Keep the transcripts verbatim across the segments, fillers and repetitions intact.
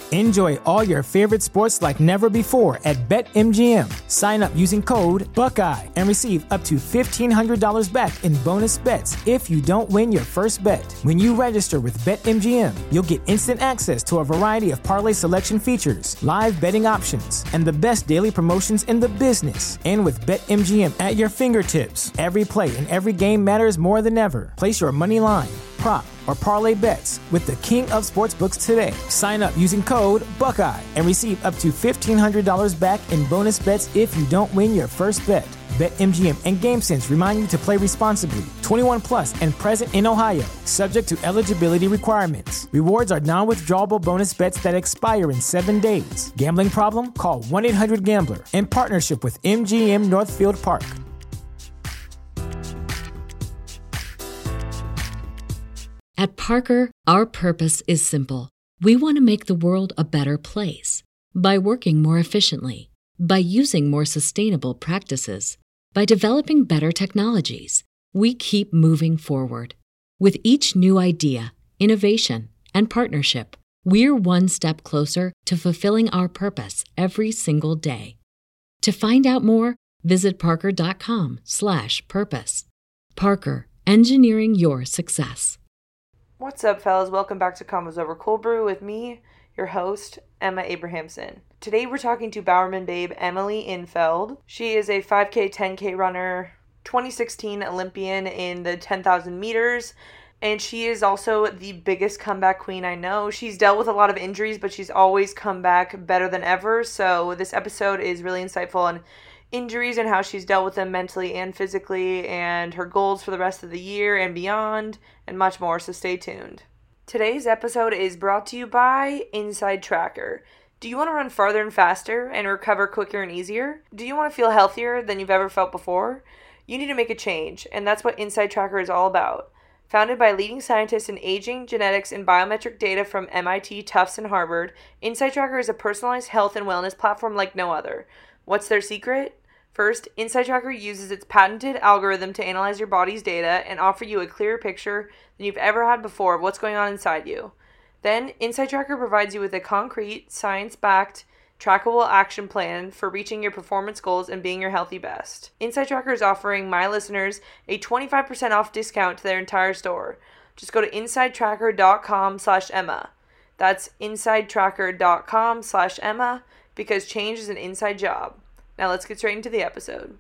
Enjoy all your favorite sports like never before at BetMGM. Sign up using code Buckeye and receive up to fifteen hundred dollars back in bonus bets if you don't win your first bet. When you register with BetMGM, you'll get instant access to a variety of parlay selection features, live betting options, and the best daily promotions in the business. And with BetMGM at your fingertips, every play and every game matters more than ever. Place your money line, prop, or parlay bets with the king of sportsbooks today. Sign up using code Buckeye and receive up to fifteen hundred dollars back in bonus bets if you don't win your first bet. BetMGM and GameSense remind you to play responsibly. twenty-one plus and present in Ohio, subject to eligibility requirements. Rewards are non-withdrawable bonus bets that expire in seven days. Gambling problem? Call one eight hundred gambler in partnership with M G M Northfield Park. At Parker, our purpose is simple. We want to make the world a better place by working more efficiently, by using more sustainable practices, by developing better technologies. We keep moving forward. With each new idea, innovation, and partnership, we're one step closer to fulfilling our purpose every single day. To find out more, visit parker.com slash purpose. Parker, engineering your success. What's up, fellas? Welcome back to Combos Over Cold Brew with me, your host, Emma Abrahamson. Today we're talking to Bowerman babe Emily Infeld. She is a five K, ten K runner, twenty sixteen Olympian in the ten thousand meters, and she is also the biggest comeback queen I know. She's dealt with a lot of injuries, but she's always come back better than ever, so this episode is really insightful on injuries and how she's dealt with them mentally and physically, and her goals for the rest of the year and beyond, and much more, so stay tuned. Today's episode is brought to you by Inside Tracker. Do you want to run farther and faster and recover quicker and easier? Do you want to feel healthier than you've ever felt before? You need to make a change, and that's what Inside Tracker is all about. Founded by leading scientists in aging, genetics, and biometric data from M I T, Tufts, and Harvard, Inside Tracker is a personalized health and wellness platform like no other. What's their secret? First, Inside Tracker uses its patented algorithm to analyze your body's data and offer you a clearer picture than you've ever had before of what's going on inside you. Then, Inside Tracker provides you with a concrete, science-backed, trackable action plan for reaching your performance goals and being your healthy best. Inside Tracker is offering my listeners a twenty-five percent off discount to their entire store. Just go to insidetracker.com slash Emma. That's insidetracker.com slash Emma, because change is an inside job. Now let's get straight into the episode.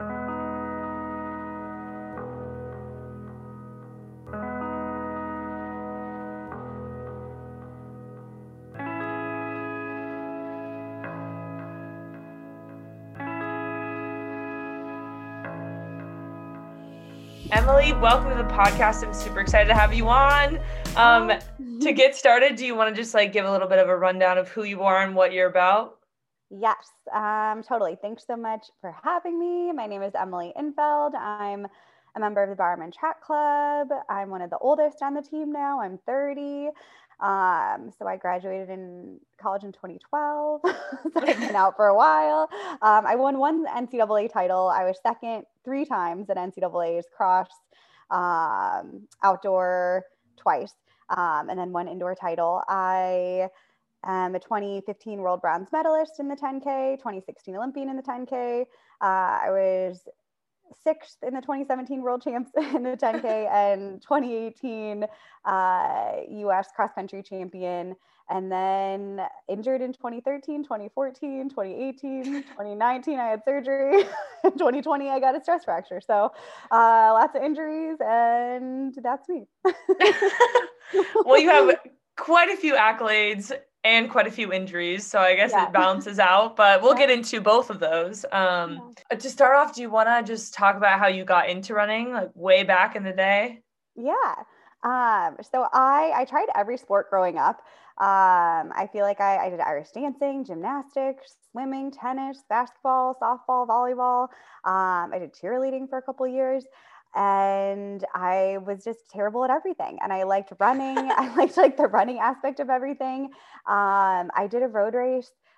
Emily, welcome to the podcast. I'm super excited to have you on. Um, to get started, do you want to just like give a little bit of a rundown of who you are and what you're about? Yes, um, totally. Thanks so much for having me. My name is Emily Infeld. I'm a member of the Bowerman Track Club. I'm one of the oldest on the team now. I'm thirty. Um, so I graduated in college in twenty twelve. So I've been out for a while. Um, I won one N C double A title. I was second three times at N C double A's cross, um, outdoor twice, um, and then one indoor title. I I'm a twenty fifteen world bronze medalist in the ten K, twenty sixteen Olympian in the ten K. Uh, I was sixth in the twenty seventeen world champs in the ten K and twenty eighteen uh, U S cross country champion. And then injured in twenty thirteen, twenty fourteen, twenty eighteen, twenty nineteen, I had surgery. In twenty twenty, I got a stress fracture. So uh, lots of injuries, and that's me. Well, you have quite a few accolades and quite a few injuries, so I guess yeah. It balances out, but we'll yeah. get into both of those. Um, yeah. To start off, do you want to just talk about how you got into running, like way back in the day? Yeah. Um, so I, I tried every sport growing up. Um, I feel like I, I did Irish dancing, gymnastics, swimming, tennis, basketball, softball, volleyball. Um, I did cheerleading for a couple of years. And I was just terrible at everything. And I liked running. I liked like the running aspect of everything. Um, I did a road race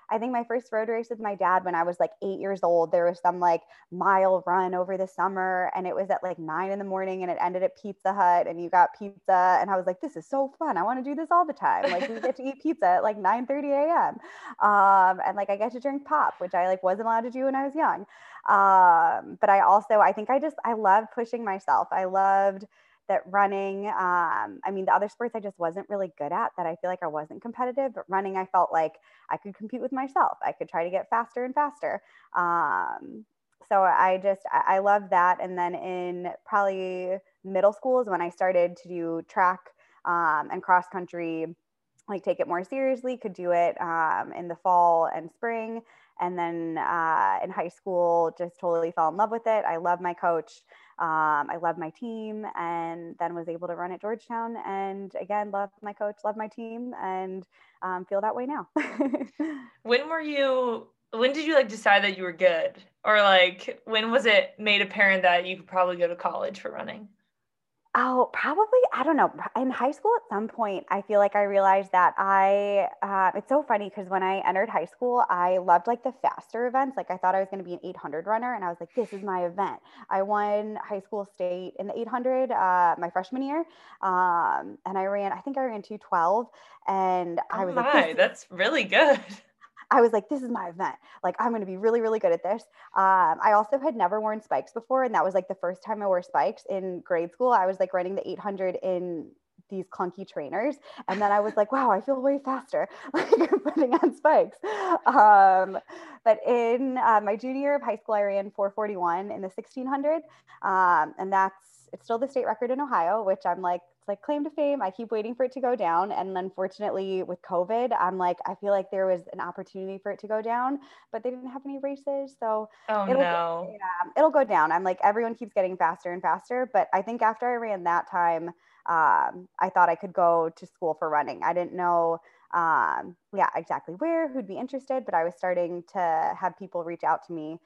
I think my first road race with my dad when I was like eight years old, there was some like mile run over the summer, and it was at like nine in the morning, and it ended at Pizza Hut, and you got pizza, and I was like, this is so fun. I want to do this all the time. Like we get to eat pizza at like nine thirty a.m. Um, and like I get to drink pop, which I like wasn't allowed to do when I was young. Um, but I also, I think I just, I loved pushing myself. I loved that running. Um, I mean, the other sports I just wasn't really good at, that I feel like I wasn't competitive, but running, I felt like I could compete with myself. I could try to get faster and faster. Um, so I just, I, I love that. And then in probably middle school is when I started to do track um, and cross country, like take it more seriously, could do it um, in the fall and spring. And then uh, in high school, just totally fell in love with it. I love my coach. Um, I love my team, and then was able to run at Georgetown. And again, love my coach, love my team, and um, feel that way now. When were you, when did you like decide that you were good? Or like, when was it made apparent that you could probably go to college for running? Oh, probably, I don't know. In high school at some point, I feel like I realized that I, uh, it's so funny because when I entered high school, I loved like the faster events. Like I thought I was going to be an eight hundred runner, and I was like, this is my event. I won high school state in the eight hundred uh, my freshman year. Um, and I ran, I think I ran two twelve, and I Oh was my, like, this that's really good. I was like, this is my event. Like, I'm going to be really, really good at this. Um, I also had never worn spikes before. And that was like the first time I wore spikes in grade school. I was like running the eight hundred in these clunky trainers. And then I was like, wow, I feel way faster like putting on spikes. Um, but in uh, my junior year of high school, I ran four forty-one in the sixteen hundred. Um, and that's, it's still the state record in Ohio, which I'm like, it's like claim to fame. I keep waiting for it to go down. And unfortunately with COVID, I'm like, I feel like there was an opportunity for it to go down, but they didn't have any races. So Oh it'll, no. yeah, it'll go down. I'm like, everyone keeps getting faster and faster. But I think after I ran that time, um, I thought I could go to school for running. I didn't know, um, yeah, exactly where, who'd be interested, but I was starting to have people reach out to me.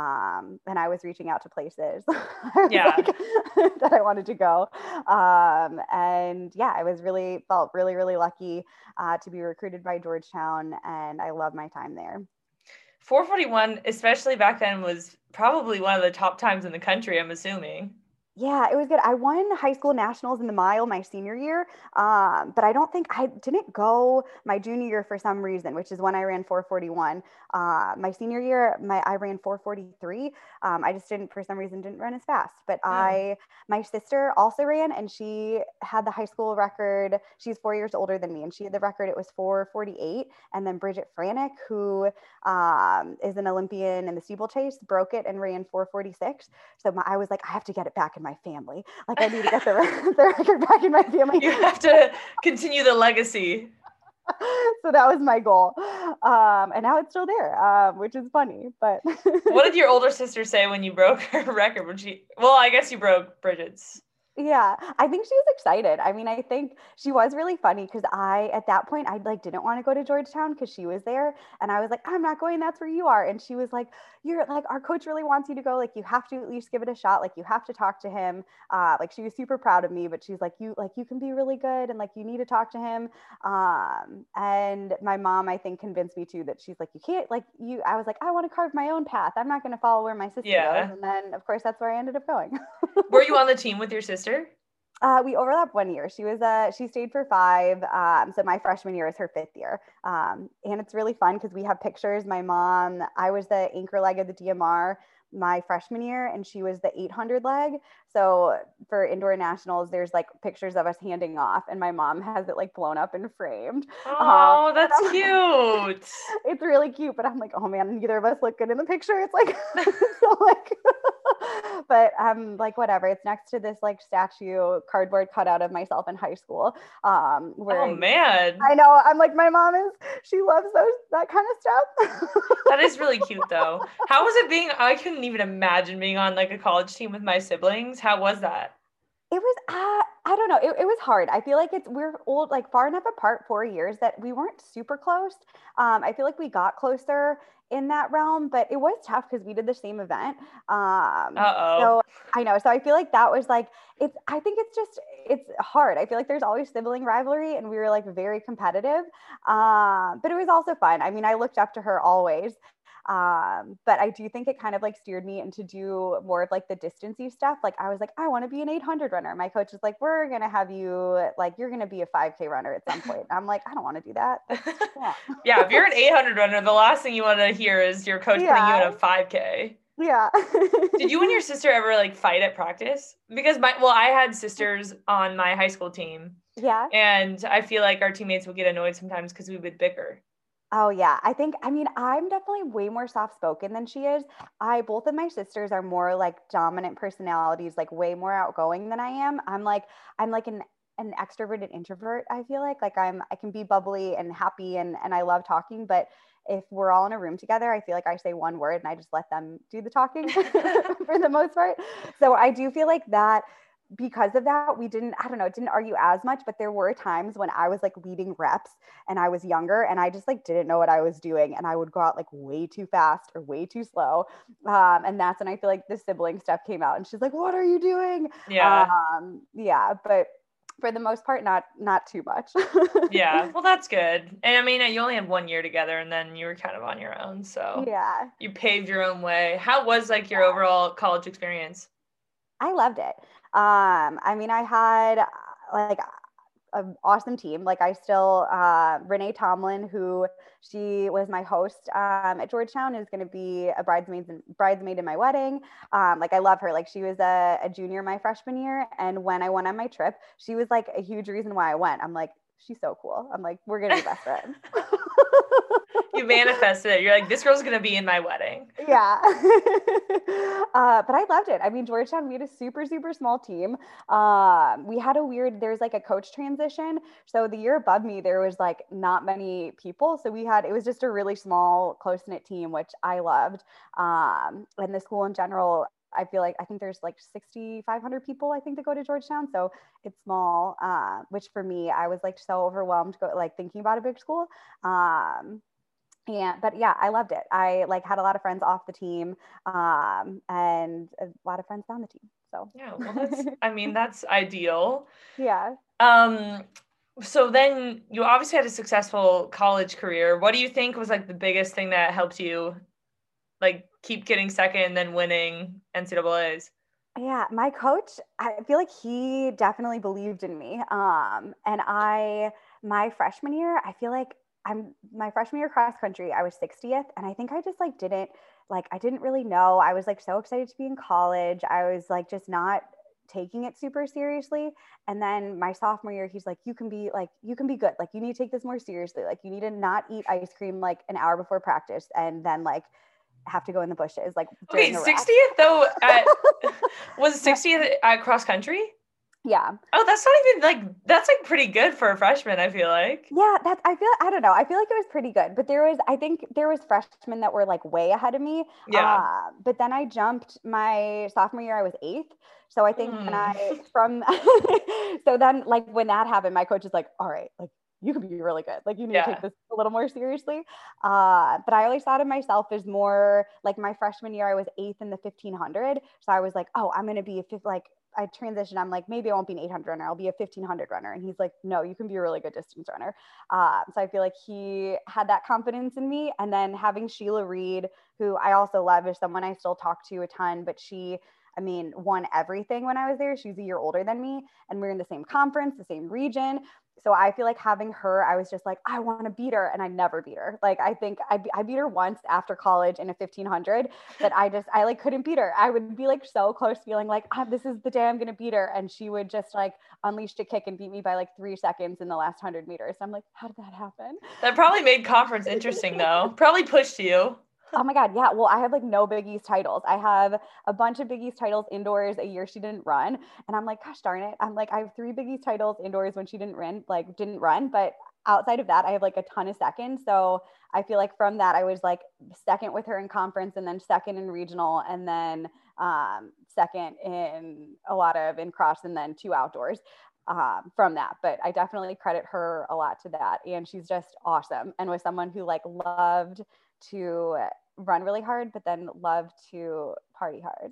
Um, and I was reaching out to places Yeah. like, that I wanted to go. Um, and yeah, I was really felt really, really lucky uh, to be recruited by Georgetown, and I love my time there. four forty-one, especially back then, was probably one of the top times in the country, I'm assuming. Yeah, it was good. I won high school nationals in the mile my senior year, um, but I don't think I didn't go my junior year for some reason, which is when I ran four forty-one. Uh, my senior year, my I ran four forty-three. Um, I just didn't, for some reason, didn't run as fast. But Oh. I, my sister also ran, and she had the high school record. She's four years older than me, and she had the record. It was four forty-eight. And then Bridget Franek, who um, is an Olympian in the steeplechase, broke it and ran four forty-six. So my, I was like, I have to get it back in my family. Like I need to get the, the record back in my family. You have to continue the legacy. So that was my goal. Um, and now it's still there, um, which is funny, but. What did your older sister say when you broke her record? When she, well, I guess you broke Bridget's. Yeah, I think she was excited. I mean, I think she was really funny because I, at that point, I like didn't want to go to Georgetown because she was there. And I was like, I'm not going, that's where you are. And she was like, you're like, our coach really wants you to go. Like, you have to at least give it a shot. Like, you have to talk to him. Uh, like, she was super proud of me, but she's like, you, like, you can be really good. And like, you need to talk to him. Um, and my mom, I think, convinced me too, that she's like, you can't, like, you, I was like, I want to carve my own path. I'm not going to follow where my sister Yeah. goes. And then, of course, that's where I ended up going. Were you on the team with your sister? Uh, we overlapped one year. She was uh, she stayed for five. Um, so my freshman year is her fifth year. Um, and it's really fun because we have pictures. My mom, I was the anchor leg of the D M R my freshman year, and she was the eight hundred leg. So for indoor nationals, there's like pictures of us handing off, and my mom has it like blown up and framed. Oh, um, that's cute. It's really cute, but I'm like, oh man, neither of us look good in the picture. It's like, so like, but um, like whatever. It's next to this like statue cardboard cutout of myself in high school. Um, wearing, Oh man, I know. I'm like, my mom is. She loves those that kind of stuff. that is really cute though. How was it being? I couldn't even imagine being on like a college team with my siblings. How was that? It was, uh, I don't know. It, it was hard. I feel like it's, we're old, like far enough apart, four years that we weren't super close. Um, I feel like we got closer in that realm, but it was tough because we did the same event. Um, Uh-oh. so I know. So I feel like that was like, it's, I think it's just, it's hard. I feel like there's always sibling rivalry and we were like very competitive. Um, but it was also fun. I mean, I looked up to her always. Um, but I do think it kind of like steered me into do more of like the distancey stuff. Like I was like, I want to be an eight hundred runner. My coach is like, we're going to have you, like, you're going to be a five K runner at some point. I'm like, I don't want to do that. Yeah. Yeah. If you're an eight hundred runner, the last thing you want to hear is your coach Yeah. putting you in a five K. Yeah. Did you and your sister ever like fight at practice? Because my, well, I had sisters on my high school team. Yeah. And I feel like our teammates would get annoyed sometimes because we would bicker. Oh yeah. I think, I mean, I'm definitely way more soft spoken than she is. I, both of my sisters are more like dominant personalities, like way more outgoing than I am. I'm like, I'm like an, an extroverted introvert. I feel like, like I'm, I can be bubbly and happy and, and I love talking, but if we're all in a room together, I feel like I say one word and I just let them do the talking for the most part. So I do feel like that, because of that, we didn't, I don't know, didn't argue as much, but there were times when I was like leading reps and I was younger and I just like didn't know what I was doing. And I would go out like way too fast or way too slow. Um, and that's when I feel like the sibling stuff came out and she's like, what are you doing? Yeah. Um, yeah. But for the most part, not, not too much. Yeah. Well, that's good. And I mean, you only had one year together and then you were kind of on your own. So yeah, you paved your own way. How was like your overall college experience? I loved it. Um, I mean, I had like an awesome team. Like I still, uh, Renee Tomlin, who she was my host um, at Georgetown, is going to be a bridesmaid, bridesmaid in my wedding. Um, like I love her. Like she was a, a junior my freshman year. And when I went on my trip, she was like a huge reason why I went. I'm like, she's so cool. I'm like, we're going to be best friends. You manifested it. You're like, this girl's going to be in my wedding. Yeah. uh, but I loved it. I mean, Georgetown, we had a super, super small team. Um, we had a weird, there's like a coach transition. So the year above me, there was like not many people. So we had, it was just a really small, close knit team, which I loved. Um, and the school in general, I feel like, I think there's like sixty-five hundred people, I think, that go to Georgetown. So it's small, uh, which for me, I was like so overwhelmed, go, like thinking about a big school. Um, Yeah, but yeah, I loved it. I like had a lot of friends off the team, um, and a lot of friends on the team. So yeah, well, that's, I mean, that's ideal. Yeah. Um, so then you obviously had a successful college career. What do you think was like the biggest thing that helped you like keep getting second and then winning N C double A's? Yeah, my coach, I feel like he definitely believed in me. Um, and I, my freshman year, I feel like I'm my freshman year cross country, I was sixtieth. And I think I just like didn't like, I didn't really know. I was like so excited to be in college. I was like just not taking it super seriously. And then my sophomore year, he's like, you can be like, you can be good. Like you need to take this more seriously. Like you need to not eat ice cream like an hour before practice and then like have to go in the bushes. Like okay, sixtieth though, at, was sixtieth at cross country? Yeah. Oh, that's not even like, that's like pretty good for a freshman, I feel like. Yeah, that's, I feel, I don't know. I feel like it was pretty good, but there was, I think there was freshmen that were like way ahead of me. Yeah. Uh, but then I jumped my sophomore year, I was eighth. So I think mm. when I, from, so then like when that happened, my coach is like, all right, like you could be really good. Like you need yeah. to take this a little more seriously. Uh, but I always thought of myself as more like my freshman year, I was eighth in the fifteen hundred. So I was like, oh, I'm going to be a fifth, like I transitioned. I'm like, maybe I won't be an eight hundred runner. I'll be a fifteen hundred runner. And he's like, no, you can be a really good distance runner. Uh, so I feel like he had that confidence in me. And then having Sheila Reed, who I also love, is someone I still talk to a ton, but she, I mean, won everything when I was there. She's a year older than me and we're in the same conference, the same region. So I feel like having her, I was just like, I want to beat her. And I never beat her. Like, I think I, I beat her once after college in a fifteen hundred, but I just, I like couldn't beat her. I would be like so close, feeling like, oh, this is the day I'm going to beat her. And she would just like unleash a kick and beat me by like three seconds in the last hundred meters. I'm like, how did that happen? That probably made conference interesting though. Probably pushed you. Oh my God. Yeah. Well, I have like no Big East titles. I have a bunch of Big East titles indoors a year she didn't run. And I'm like, gosh darn it. I'm like, I have three Big East titles indoors when she didn't run, like didn't run. But outside of that, I have like a ton of seconds. So I feel like from that, I was like second with her in conference and then second in regional and then um, second in a lot of in cross and then two outdoors. um, from that. But I definitely credit her a lot to that. And she's just awesome and was someone who like loved to run really hard, but then loved to party hard.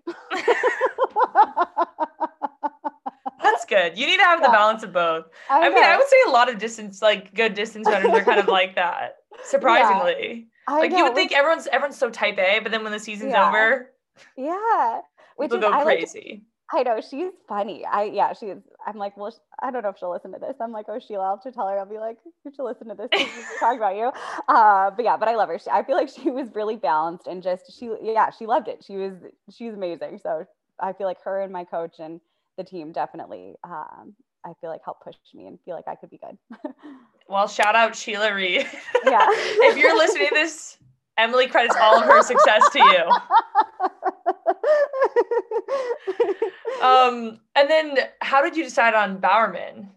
That's good. You need to have the Yeah. balance of both. I, I mean, I know. would say a lot of distance, like good distance runners are kind of like that, surprisingly. I Like know, you would which- think everyone's everyone's so type A, but then when the season's Yeah. over, yeah, which people is, go I like, crazy. I know, she's funny. I, yeah, she's, I'm like, well, sh- I don't know if she'll listen to this. I'm like, oh, Sheila, I'll have to tell her. I'll be like, you should listen to this. We're talking about you. Uh, but yeah, but I love her. She, I feel like she was really balanced and just, she, yeah, she loved it. She was, she's amazing. So I feel like her and my coach and the team definitely, um, I feel like helped push me and feel like I could be good. Well, shout out Sheila Reed. Yeah. If you're listening to this, Emily credits all of her success to you. Um, and then how did you decide on Bowerman?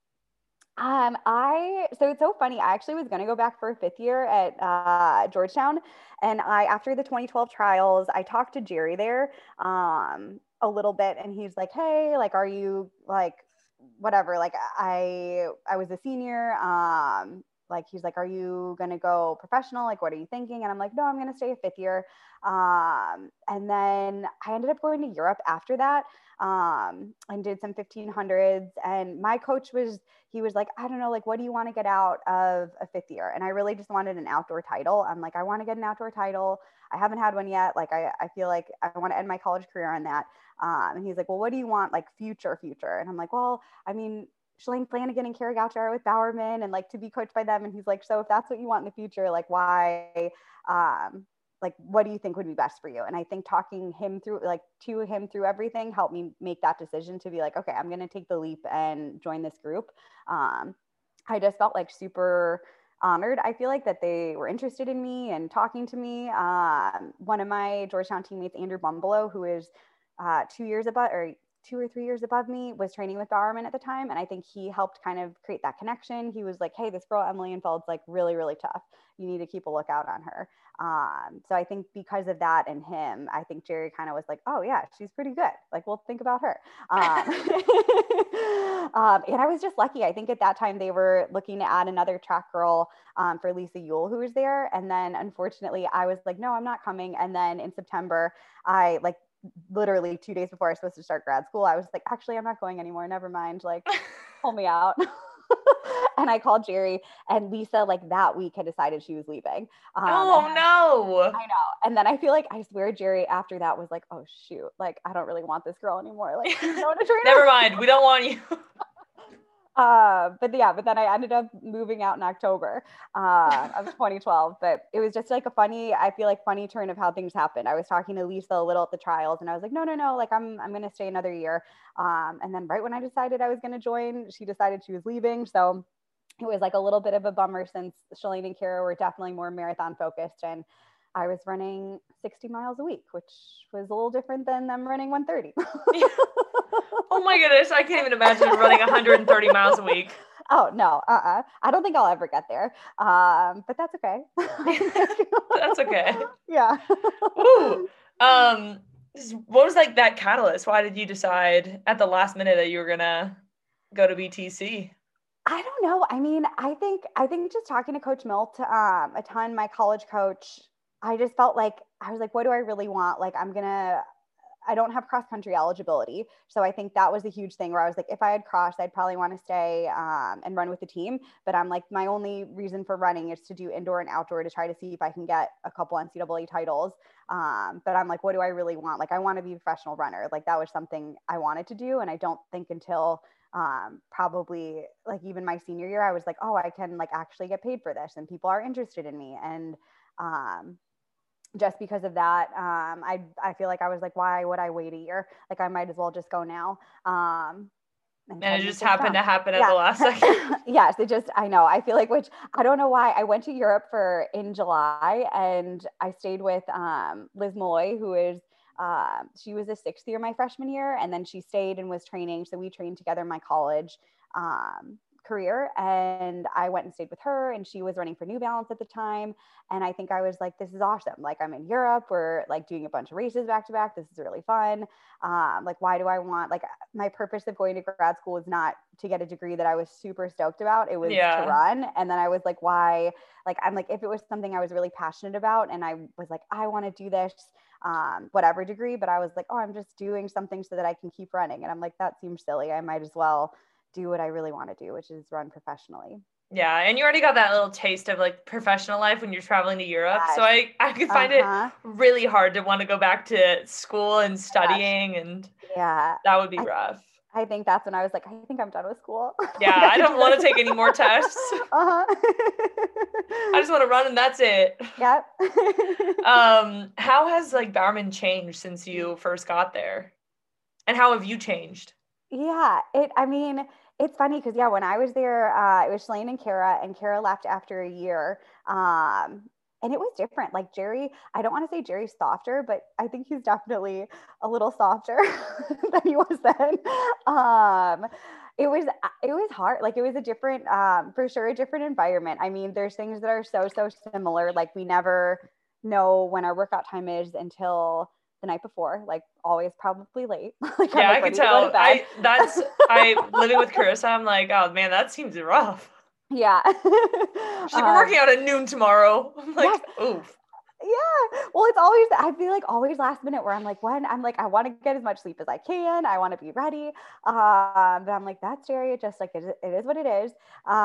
Um, I, so it's so funny. I actually was going to go back for a fifth year at uh, Georgetown. And I, after the twenty twelve trials, I talked to Jerry there um, a little bit and he's like, hey, like, are you like, whatever, like I, I was a senior, um, like, he's like, are you going to go professional? Like, what are you thinking? And I'm like, no, I'm going to stay a fifth year. Um, and then I ended up going to Europe after that, um, and did some fifteen hundreds. And my coach was, he was like, I don't know, like, what do you want to get out of a fifth year? And I really just wanted an outdoor title. I'm like, I want to get an outdoor title. I haven't had one yet. Like, I, I feel like I want to end my college career on that. Um, and he's like, well, what do you want? Like future, future. And I'm like, well, I mean, Shalane Flanagan and Kara Goucher are with Bowerman and like to be coached by them. And he's like, so if that's what you want in the future, like why, um, like, what do you think would be best for you? And I think talking him through, like to him through everything helped me make that decision to be like, okay, I'm going to take the leap and join this group. Um, I just felt like super honored. I feel like that they were interested in me and talking to me. Um, one of my Georgetown teammates, Andrew Bumbelow, who is uh, two years above or two or three years above me, was training with Bowerman at the time. And I think he helped kind of create that connection. He was like, hey, this girl, Emily Infeld's like really, really tough. You need to keep a lookout on her. Um, so I think because of that and him, I think Jerry kind of was like, oh yeah, she's pretty good. Like, we'll think about her. Um, um, and I was just lucky. I think at that time they were looking to add another track girl um, for Lisa Yule, who was there. And then unfortunately I was like, no, I'm not coming. And then in September, I like literally two days before I was supposed to start grad school, I was like, actually, I'm not going anymore. Never mind. Like, pull me out. And I called Jerry, and Lisa, like that week, had decided she was leaving. Um, oh, and no. I know. And then I feel like, I swear, Jerry, after that was like, oh, shoot, like, I don't really want this girl anymore. Like, she's going to train. Never mind. We don't want you. Uh, but yeah, but then I ended up moving out in October uh, of twenty twelve. But it was just like a funny, I feel like funny turn of how things happened. I was talking to Lisa a little at the trials, and I was like, no, no, no, like I'm, I'm going to stay another year. Um, and then right when I decided I was going to join, she decided she was leaving. So it was like a little bit of a bummer, since Shalane and Kara were definitely more marathon focused, and I was running sixty miles a week, which was a little different than them running one thirty. Oh my goodness, I can't even imagine running one hundred thirty miles a week. Oh no, uh-uh. I don't think I'll ever get there. Um, but that's okay. That's okay. Yeah. Ooh. Um, what was like that catalyst? Why did you decide at the last minute that you were gonna go to B T C? I don't know. I mean, I think I think just talking to Coach Milt um, a ton, my college coach, I just felt like I was like, what do I really want? Like, I'm gonna. I don't have cross country eligibility. So I think that was a huge thing where I was like, if I had crossed, I'd probably want to stay um, and run with the team. But I'm like, my only reason for running is to do indoor and outdoor to try to see if I can get a couple N C double A titles. Um, but I'm like, what do I really want? Like, I want to be a professional runner. Like, that was something I wanted to do. And I don't think until um, probably like even my senior year, I was like, oh, I can like actually get paid for this and people are interested in me. And um, just because of that, um, I, I feel like I was like, why would I wait a year? Like, I might as well just go now. Um, and, and it just happened to happen at yeah. the last second. Yes, it just, I know. I feel like, which I don't know why. I went to Europe for in July, and I stayed with um, Liz Malloy, who is, uh, she was a sixth year my freshman year, and then she stayed and was training. So we trained together in my college. Um, career. And I went and stayed with her, and she was running for New Balance at the time. And I think I was like, this is awesome. Like, I'm in Europe. We're like doing a bunch of races back to back. This is really fun. Um, like, why do I want, like, my purpose of going to grad school was not to get a degree that I was super stoked about. It was Yeah. to run. And then I was like, why? Like, I'm like, if it was something I was really passionate about and I was like, I want to do this, um, whatever degree, but I was like, oh, I'm just doing something so that I can keep running. And I'm like, that seems silly. I might as well do what I really want to do, which is run professionally. Yeah. And you already got that little taste of like professional life when you're traveling to Europe. Yes. So I, I could find Uh-huh. it really hard to want to go back to school and studying, and Yeah. that would be I, rough. I think that's when I was like, I think I'm done with school. Yeah. I don't want to take any more tests. Uh-huh. I just want to run and that's it. Yep. um, how has like Bowerman changed since you first got there? And how have you changed? Yeah, it, I mean, it's funny because, yeah, when I was there, uh, it was Shalane and Kara, and Kara left after a year. Um, and it was different. Like Jerry, I don't want to say Jerry's softer, but I think he's definitely a little softer than he was then. Um, it was, it was hard. Like it was a different, um, for sure, a different environment. I mean, there's things that are so, so similar. Like we never know when our workout time is until the night before, like always probably late. Like, yeah, like, I can tell. I that's I living with Carissa. I'm like, oh man, that seems rough. Yeah. She's like, we're um, working out at noon tomorrow. I'm like, yes. Oof. Yeah. Well, it's always, I feel like always last minute where I'm like, when I'm like, I want to get as much sleep as I can. I want to be ready. Um, but I'm like, that's Jerry. It just like, it, it is what it is.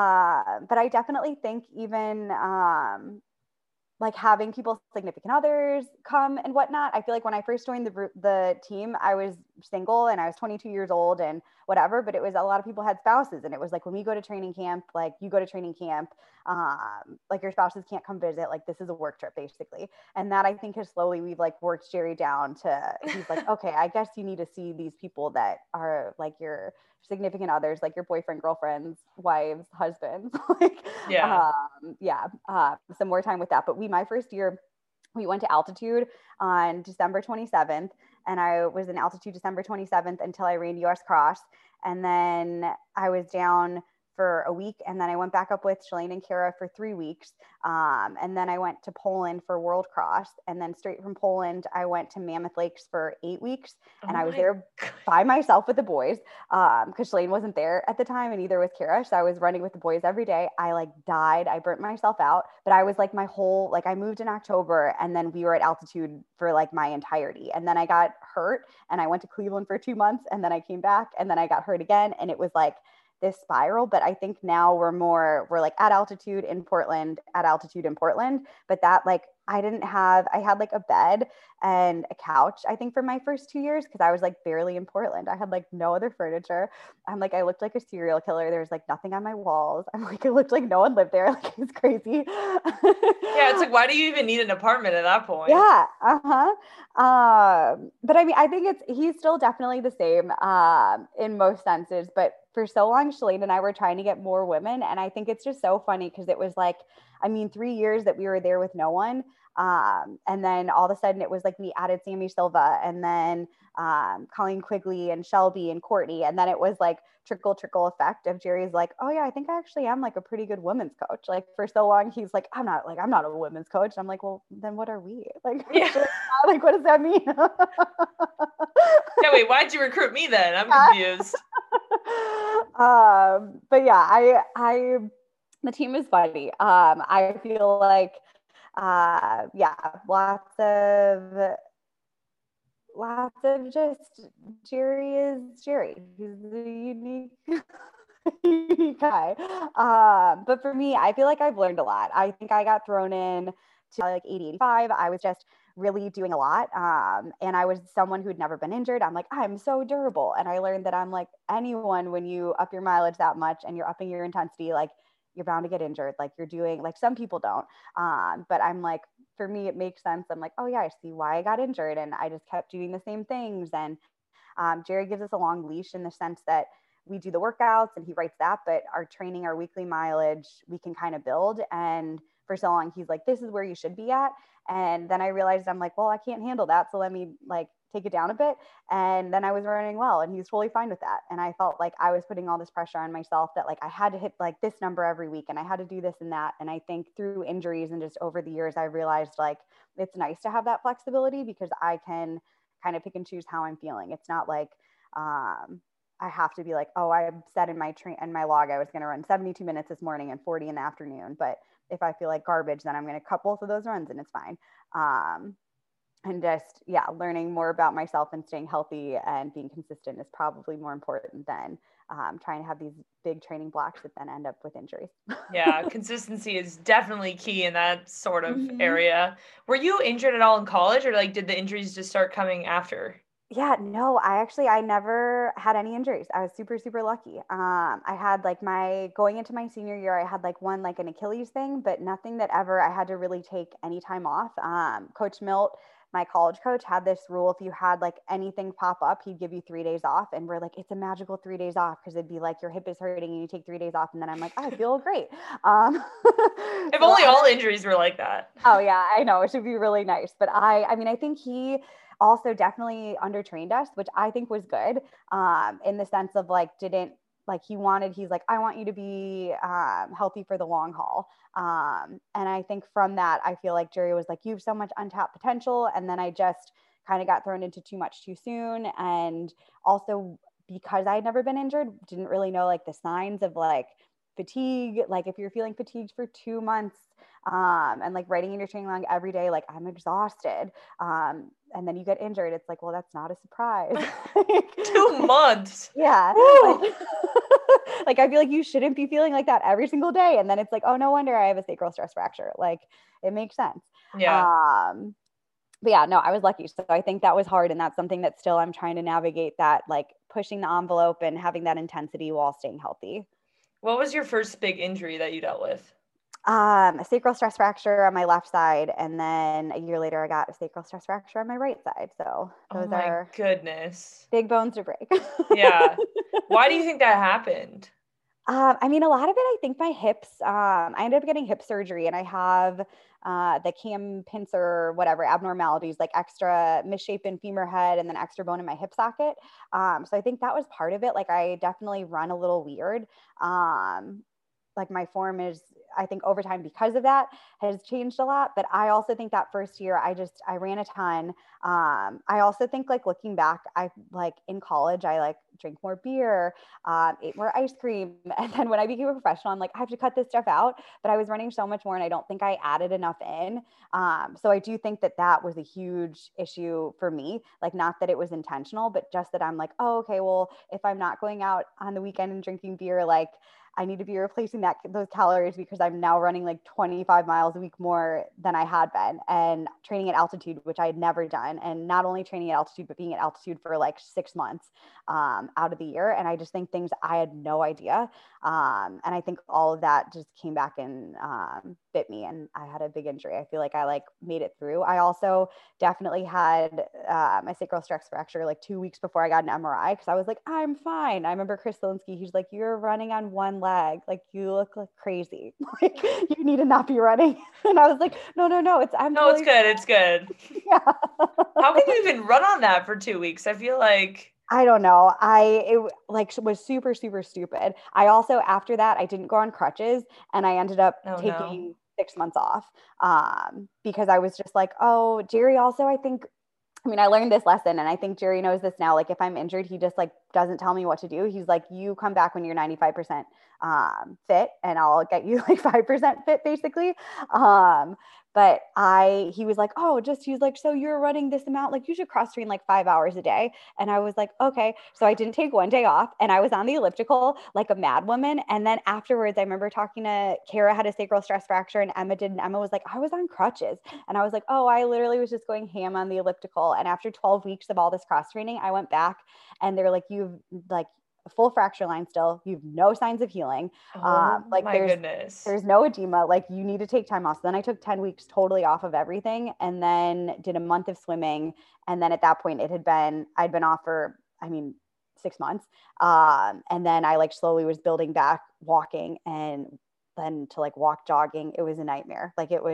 Uh, but I definitely think even, um, like having people's significant others come and whatnot. I feel like when I first joined the the team, I was single and I was twenty-two years old and whatever, but it was a lot of people had spouses. And it was like, when we go to training camp, like you go to training camp, um, like your spouses can't come visit. Like this is a work trip basically. And that I think has slowly, we've like worked Jerry down to, he's like, okay, I guess you need to see these people that are like your significant others, like your boyfriend, girlfriends, wives, husbands, like, yeah, um, yeah, uh, some more time with that. But we, my first year, we went to altitude on December twenty-seventh, and I was in altitude December twenty-seventh until I ran U S Cross. And then I was down for a week. And then I went back up with Shalane and Kara for three weeks. Um, and then I went to Poland for World Cross. And then straight from Poland, I went to Mammoth Lakes for eight weeks. And oh I was there God. by myself with the boys um, because Shalane wasn't there at the time and neither was Kara. So I was running with the boys every day. I like died. I burnt myself out. But I was like my whole, like I moved in October and then we were at altitude for like my entirety. And then I got hurt and I went to Cleveland for two months and then I came back and then I got hurt again. And it was like this spiral, but I think now we're more, we're like at altitude in Portland, at altitude in Portland, but that like, I didn't have, I had like a bed and a couch, I think for my first two years, because I was like barely in Portland. I had like no other furniture. I'm like, I looked like a serial killer. There was like nothing on my walls. I'm like, it looked like no one lived there. Like it's crazy. Yeah, it's like, why do you even need an apartment at that point? Yeah, uh-huh. Um, but I mean, I think it's, he's still definitely the same um, in most senses, but for so long, Shalane and I were trying to get more women. And I think it's just so funny because it was like, I mean, three years that we were there with no one. Um, and then all of a sudden it was like, we added Sammy Silva and then um, Colleen Quigley and Shelby and Courtney. And then it was like trickle, trickle effect of Jerry's like, oh yeah, I think I actually am like a pretty good women's coach. Like for so long, he's like, I'm not like, I'm not a women's coach. I'm like, well, then what are we? Like, yeah. like, what does that mean? Yeah, wait, why'd you recruit me then? I'm confused. um, but yeah, I, I, the team is funny. Um, I feel like, uh, yeah, lots of, lots of just Jerry is Jerry. He's a unique, unique guy. Um, but for me, I feel like I've learned a lot. I think I got thrown in to like eighty, eighty-five. I was just really doing a lot. Um, and I was someone who'd never been injured. I'm like, I'm so durable. And I learned that I'm like anyone, when you up your mileage that much and you're upping your intensity, like you're bound to get injured. Like you're doing, like some people don't. Um, but I'm like, for me, it makes sense. I'm like, oh yeah, I see why I got injured. And I just kept doing the same things. And um, Jerry gives us a long leash in the sense that we do the workouts and he writes that, but our training, our weekly mileage, we can kind of build. And for so long, he's like, this is where you should be at. And then I realized I'm like, well, I can't handle that. So let me like take it down a bit. And then I was running well, and he was totally fine with that. And I felt like I was putting all this pressure on myself that like I had to hit like this number every week, and I had to do this and that. And I think through injuries and just over the years, I realized like it's nice to have that flexibility because I can kind of pick and choose how I'm feeling. It's not like um, I have to be like, oh, I said in my train in my log I was going to run seventy-two minutes this morning and forty in the afternoon. But if I feel like garbage, then I'm going to cut both of those runs and it's fine. Um, and just, yeah, learning more about myself and staying healthy and being consistent is probably more important than um, trying to have these big training blocks that then end up with injuries. Yeah, consistency is definitely key in that sort of Mm-hmm. area. Were you injured at all in college, or like did the injuries just start coming after? Yeah, no, I actually, I never had any injuries. I was super, super lucky. Um, I had like my, going into my senior year, I had like one, like an Achilles thing, but nothing that ever I had to really take any time off. Um, Coach Milt, my college coach, had this rule. If you had like anything pop up, he'd give you three days off. And we're like, it's a magical three days off. Cause it'd be like, your hip is hurting and you take three days off. And then I'm like, oh, I feel great. Um, if so only I, all injuries were like that. Oh yeah, I know. It should be really nice. But I, I mean, I think he also definitely undertrained us, which I think was good, um, in the sense of like, didn't like he wanted, he's like, I want you to be um, healthy for the long haul. Um, and I think from that, I feel like Jerry was like, you have so much untapped potential. And then I just kind of got thrown into too much too soon. And also because I had never been injured, didn't really know like the signs of like fatigue. Like if you're feeling fatigued for two months um, and like writing in your training log every day, like I'm exhausted. Um, and then you get injured. It's like, well, that's not a surprise. Two months. Yeah. Like, like I feel like you shouldn't be feeling like that every single day. And then it's like, oh, no wonder I have a sacral stress fracture. Like it makes sense. Yeah. Um, but yeah, no, I was lucky. So I think that was hard. And that's something that still I'm trying to navigate, that like pushing the envelope and having that intensity while staying healthy. What was your first big injury that you dealt with? Um, a sacral stress fracture on my left side. And then a year later, I got a sacral stress fracture on my right side. So those oh my are goodness. big bones to break. Yeah. Why do you think that happened? Um, I mean, a lot of it, I think my hips, um, I ended up getting hip surgery, and I have uh, the cam pincer, whatever, abnormalities, like extra misshapen femur head and then extra bone in my hip socket. Um, so I think that was part of it. Like I definitely run a little weird. Um, like my form is, I think over time because of that has changed a lot. But I also think that first year I just, I ran a ton. Um, I also think like looking back, I like in college, I like drank more beer, um, ate more ice cream. And then when I became a professional, I'm like, I have to cut this stuff out, but I was running so much more and I don't think I added enough in. Um, so I do think that that was a huge issue for me. Like not that it was intentional, but just that I'm like, oh, okay, well, if I'm not going out on the weekend and drinking beer, like I need to be replacing that those calories because I'm now running like twenty-five miles a week more than I had been, and training at altitude, which I had never done. And not only training at altitude, but being at altitude for like six months um, out of the year. And I just think things I had no idea. Um, and I think all of that just came back and um, bit me, and I had a big injury. I feel like I like made it through. I also definitely had uh, my sacral stress fracture like two weeks before I got an M R I because I was like, I'm fine. I remember Chris Zielinski, he's like, you're running on one leg, like you look like crazy, like you need to not be running. And I was like, no, no, no, it's I'm no, totally it's good, it's good. Yeah. How can you even run on that for two weeks? I feel like I don't know. I, it like was super, super stupid. I also, after that, I didn't go on crutches and I ended up oh, taking no. six months off um, because I was just like, oh, Jerry also, I think, I mean, I learned this lesson and I think Jerry knows this now. Like if I'm injured, he just like doesn't tell me what to do. He's like, you come back when you're ninety-five percent um, fit and I'll get you like five percent fit basically. Um, But I, he was like, oh, just, he was like, so you're running this amount, like you should cross train like five hours a day. And I was like, okay. So I didn't take one day off and I was on the elliptical like a mad woman. And then afterwards, I remember talking to Kara, had a sacral stress fracture, and Emma did. And Emma was like, I was on crutches. And I was like, oh, I literally was just going ham on the elliptical. And after twelve weeks of all this cross training, I went back and they were like, you've like, a full fracture line still, you've no signs of healing. Oh, um, like my there's, goodness. there's no edema, like you need to take time off. So then I took ten weeks totally off of everything and then did a month of swimming. And then at that point it had been, I'd been off for, I mean, six months. Um, and then I like slowly was building back walking, and then to like walk jogging, it was a nightmare. Like it was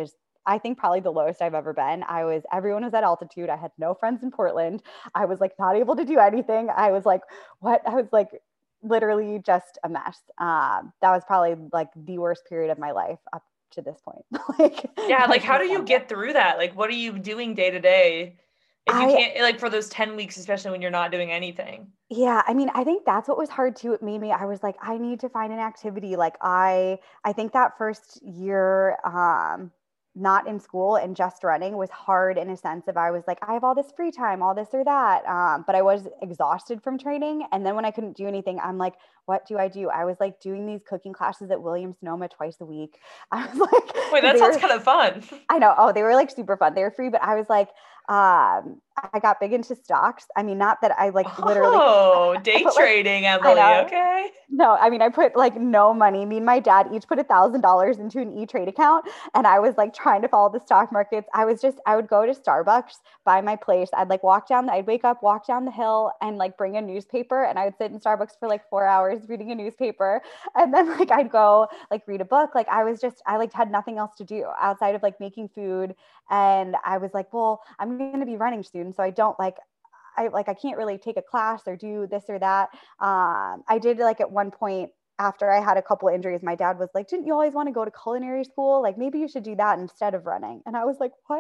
I think probably the lowest I've ever been. I was, everyone was at altitude. I had no friends in Portland. I was like not able to do anything. I was like, what? I was like literally just a mess. Um, that was probably like the worst period of my life up to this point. like, yeah. Like, how do you get through that? Like, what are you doing day to day? If you I, can't, like for those ten weeks, especially when you're not doing anything. Yeah, I mean, I think that's what was hard too. It made me, I was like, I need to find an activity. Like I, I think that first year, um, not in school and just running was hard in a sense of I was like, I have all this free time, all this or that. Um, but I was exhausted from training. And then when I couldn't do anything, I'm like, what do I do? I was like doing these cooking classes at Williams Sonoma twice a week. I was like, wait, that sounds were, kind of fun. I know. Oh, they were like super fun. They were free, but I was like, um, I got big into stocks. I mean, not that I like literally. Oh, day put, trading, like, Emily. Okay. No, I mean, I put like no money. Me and my dad each put a thousand dollars into an E-Trade account. And I was like trying to follow the stock markets. I was just, I would go to Starbucks by my place. I'd like walk down, I'd wake up, walk down the hill and like bring a newspaper. And I would sit in Starbucks for like four hours reading a newspaper. And then like, I'd go like read a book. Like I was just, I like had nothing else to do outside of like making food. And I was like, well, I'm going to be running soon. So I don't like, I like, I can't really take a class or do this or that. Um, I did like at one point after I had a couple of injuries, my dad was like, didn't you always want to go to culinary school? Like maybe you should do that instead of running. And I was like, what?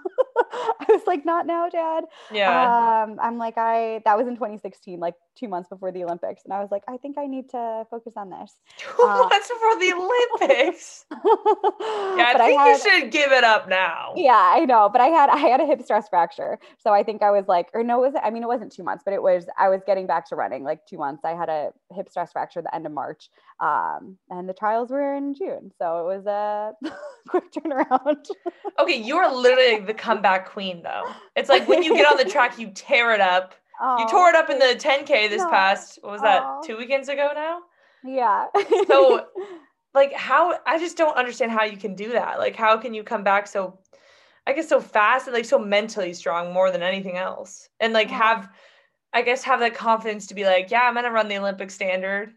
I was like, not now, Dad. Yeah. Um, I'm like, I, that was in twenty sixteen, like two months before the Olympics. And I was like, I think I need to focus on this. Two uh, months before the Olympics. yeah, I but think I had, you should give it up now. Yeah, I know. But I had, I had a hip stress fracture. So I think I was like, or no, it was, I mean, it wasn't two months, but it was, I was getting back to running like two months. I had a hip stress fracture at the end of March. Um, and the trials were in June. So it was a quick turnaround. Okay. You're literally the comeback queen though. It's like when you get on the track, you tear it up. Oh, you tore it up in the ten K this no. past, what was that? Oh. Two weekends ago now? Yeah. So like how, I just don't understand how you can do that. Like how can you come back so, I guess so fast and like so mentally strong more than anything else. And like yeah. have, I guess have that confidence to be like, yeah, I'm going to run the Olympic standard.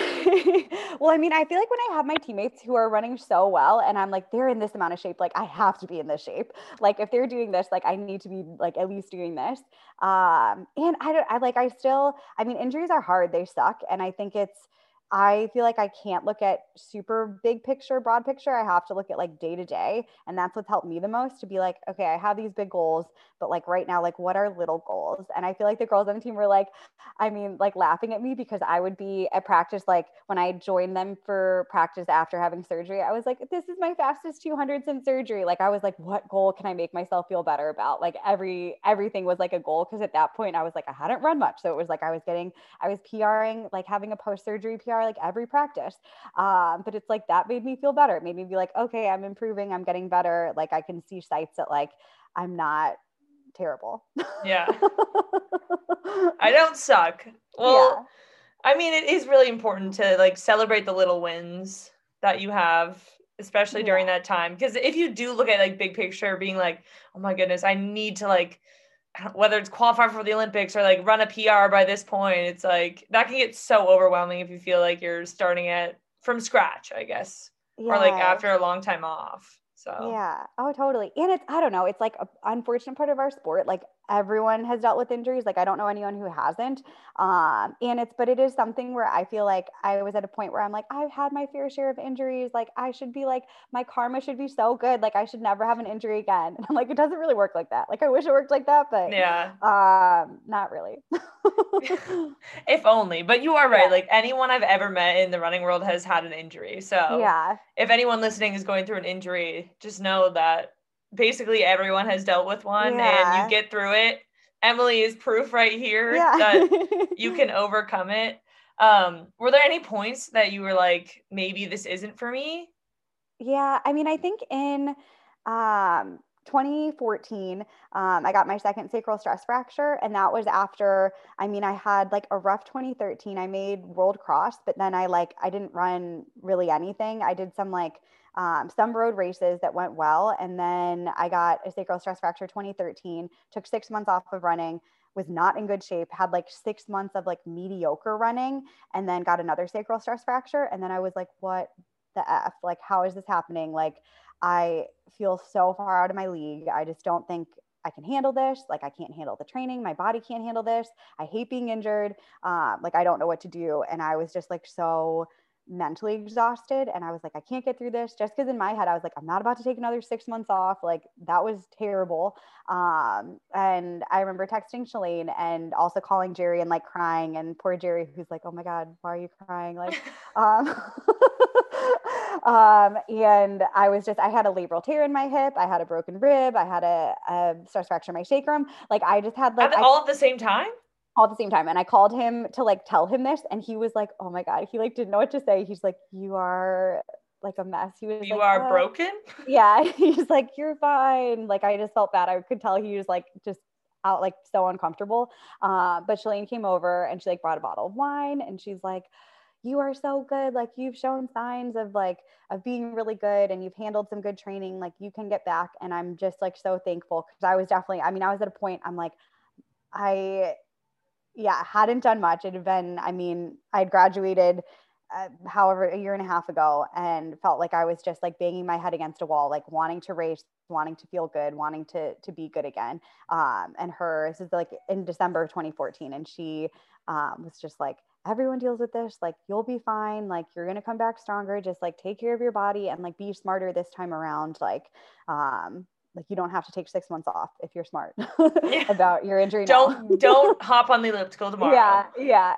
Well, I mean, I feel like when I have my teammates who are running so well and I'm like, they're in this amount of shape, like I have to be in this shape. Like if they're doing this, like I need to be like at least doing this. Um, and I don't, I like, I still, I mean, injuries are hard. They suck. And I think it's, I feel like I can't look at super big picture, broad picture. I have to look at like day to day. And that's what's helped me the most to be like, okay, I have these big goals, but like right now, like what are little goals? And I feel like the girls on the team were like, I mean, like laughing at me because I would be at practice. Like when I joined them for practice after having surgery, I was like, this is my fastest two hundred since surgery. Like I was like, what goal can I make myself feel better about? Like every, everything was like a goal. Cause at that point I was like, I hadn't run much. So it was like, I was getting, I was PRing, like having a post-surgery P R like every practice. Um, but it's like, that made me feel better. It made me be like, okay, I'm improving. I'm getting better. Like I can see sights that like, I'm not terrible. Yeah. I don't suck. Well, yeah. I mean, it is really important to like celebrate the little wins that you have, especially yeah. during that time. Because if you do look at like big picture being like, oh my goodness, I need to like, whether it's qualify for the Olympics or like run a P R by this point, it's like that can get so overwhelming if you feel like you're starting at from scratch, I guess, yeah. or like after a long time off. So yeah. Oh, totally. And it's, I don't know, it's like an unfortunate part of our sport. Like everyone has dealt with injuries. Like I don't know anyone who hasn't. Um, and it's, but it is something where I feel like I was at a point where I'm like, I've had my fair share of injuries. Like I should be like, my karma should be so good. Like I should never have an injury again. And I'm like, it doesn't really work like that. Like I wish it worked like that, but yeah, um, not really. If only, but you are right. Yeah. Like anyone I've ever met in the running world has had an injury. So yeah, if anyone listening is going through an injury, just know that basically everyone has dealt with one yeah. and you get through it. Emily is proof right here yeah. that you can overcome it. Um, were there any points that you were like, maybe this isn't for me? Yeah. I mean, I think in, um, twenty fourteen, um, I got my second sacral stress fracture. And that was after, I mean, I had like a rough twenty thirteen, I made World Cross, but then I like, I didn't run really anything. I did some like, um, some road races that went well. And then I got a sacral stress fracture twenty thirteen, took six months off of running, was not in good shape, had like six months of like mediocre running, and then got another sacral stress fracture. And then I was like, what the F? Like, how is this happening? Like, I feel so far out of my league. I just don't think I can handle this. Like, I can't handle the training. My body can't handle this. I hate being injured. Um, like, I don't know what to do. And I was just like so mentally exhausted. And I was like, I can't get through this, just because in my head, I was like, I'm not about to take another six months off. Like, that was terrible. Um, and I remember texting Shalane and also calling Jerry and like crying, and poor Jerry, who's like, oh my God, why are you crying? Like, um, um, and I was just, I had a labral tear in my hip. I had a broken rib. I had a, a stress fracture in my sacrum. Like, I just had like, At, I, all at the same time? all at the same time. And I called him to like tell him this, and he was like, oh my God, he like didn't know what to say. He's like, you are like a mess. He was You like, are oh. broken? Yeah. He's like, you're fine. Like, I just felt bad. I could tell he was like just out, like so uncomfortable. Uh, but Shalane came over and she like brought a bottle of wine, and she's like, you are so good. Like, you've shown signs of like, of being really good, and you've handled some good training. Like, you can get back. And I'm just like so thankful, because I was definitely, I mean, I was at a point, I'm like, I, yeah, hadn't done much. It had been, I mean, I had graduated, uh, however, a year and a half ago, and felt like I was just like banging my head against a wall, like wanting to race, wanting to feel good, wanting to, to be good again. Um, and her, this is like in December of twenty fourteen. And she, um, was just like, everyone deals with this. Like, you'll be fine. Like, you're going to come back stronger. Just like take care of your body and like be smarter this time around. Like, um, like, you don't have to take six months off if you're smart Yeah. about your injury. Don't now. don't hop on the elliptical tomorrow. Yeah, yeah,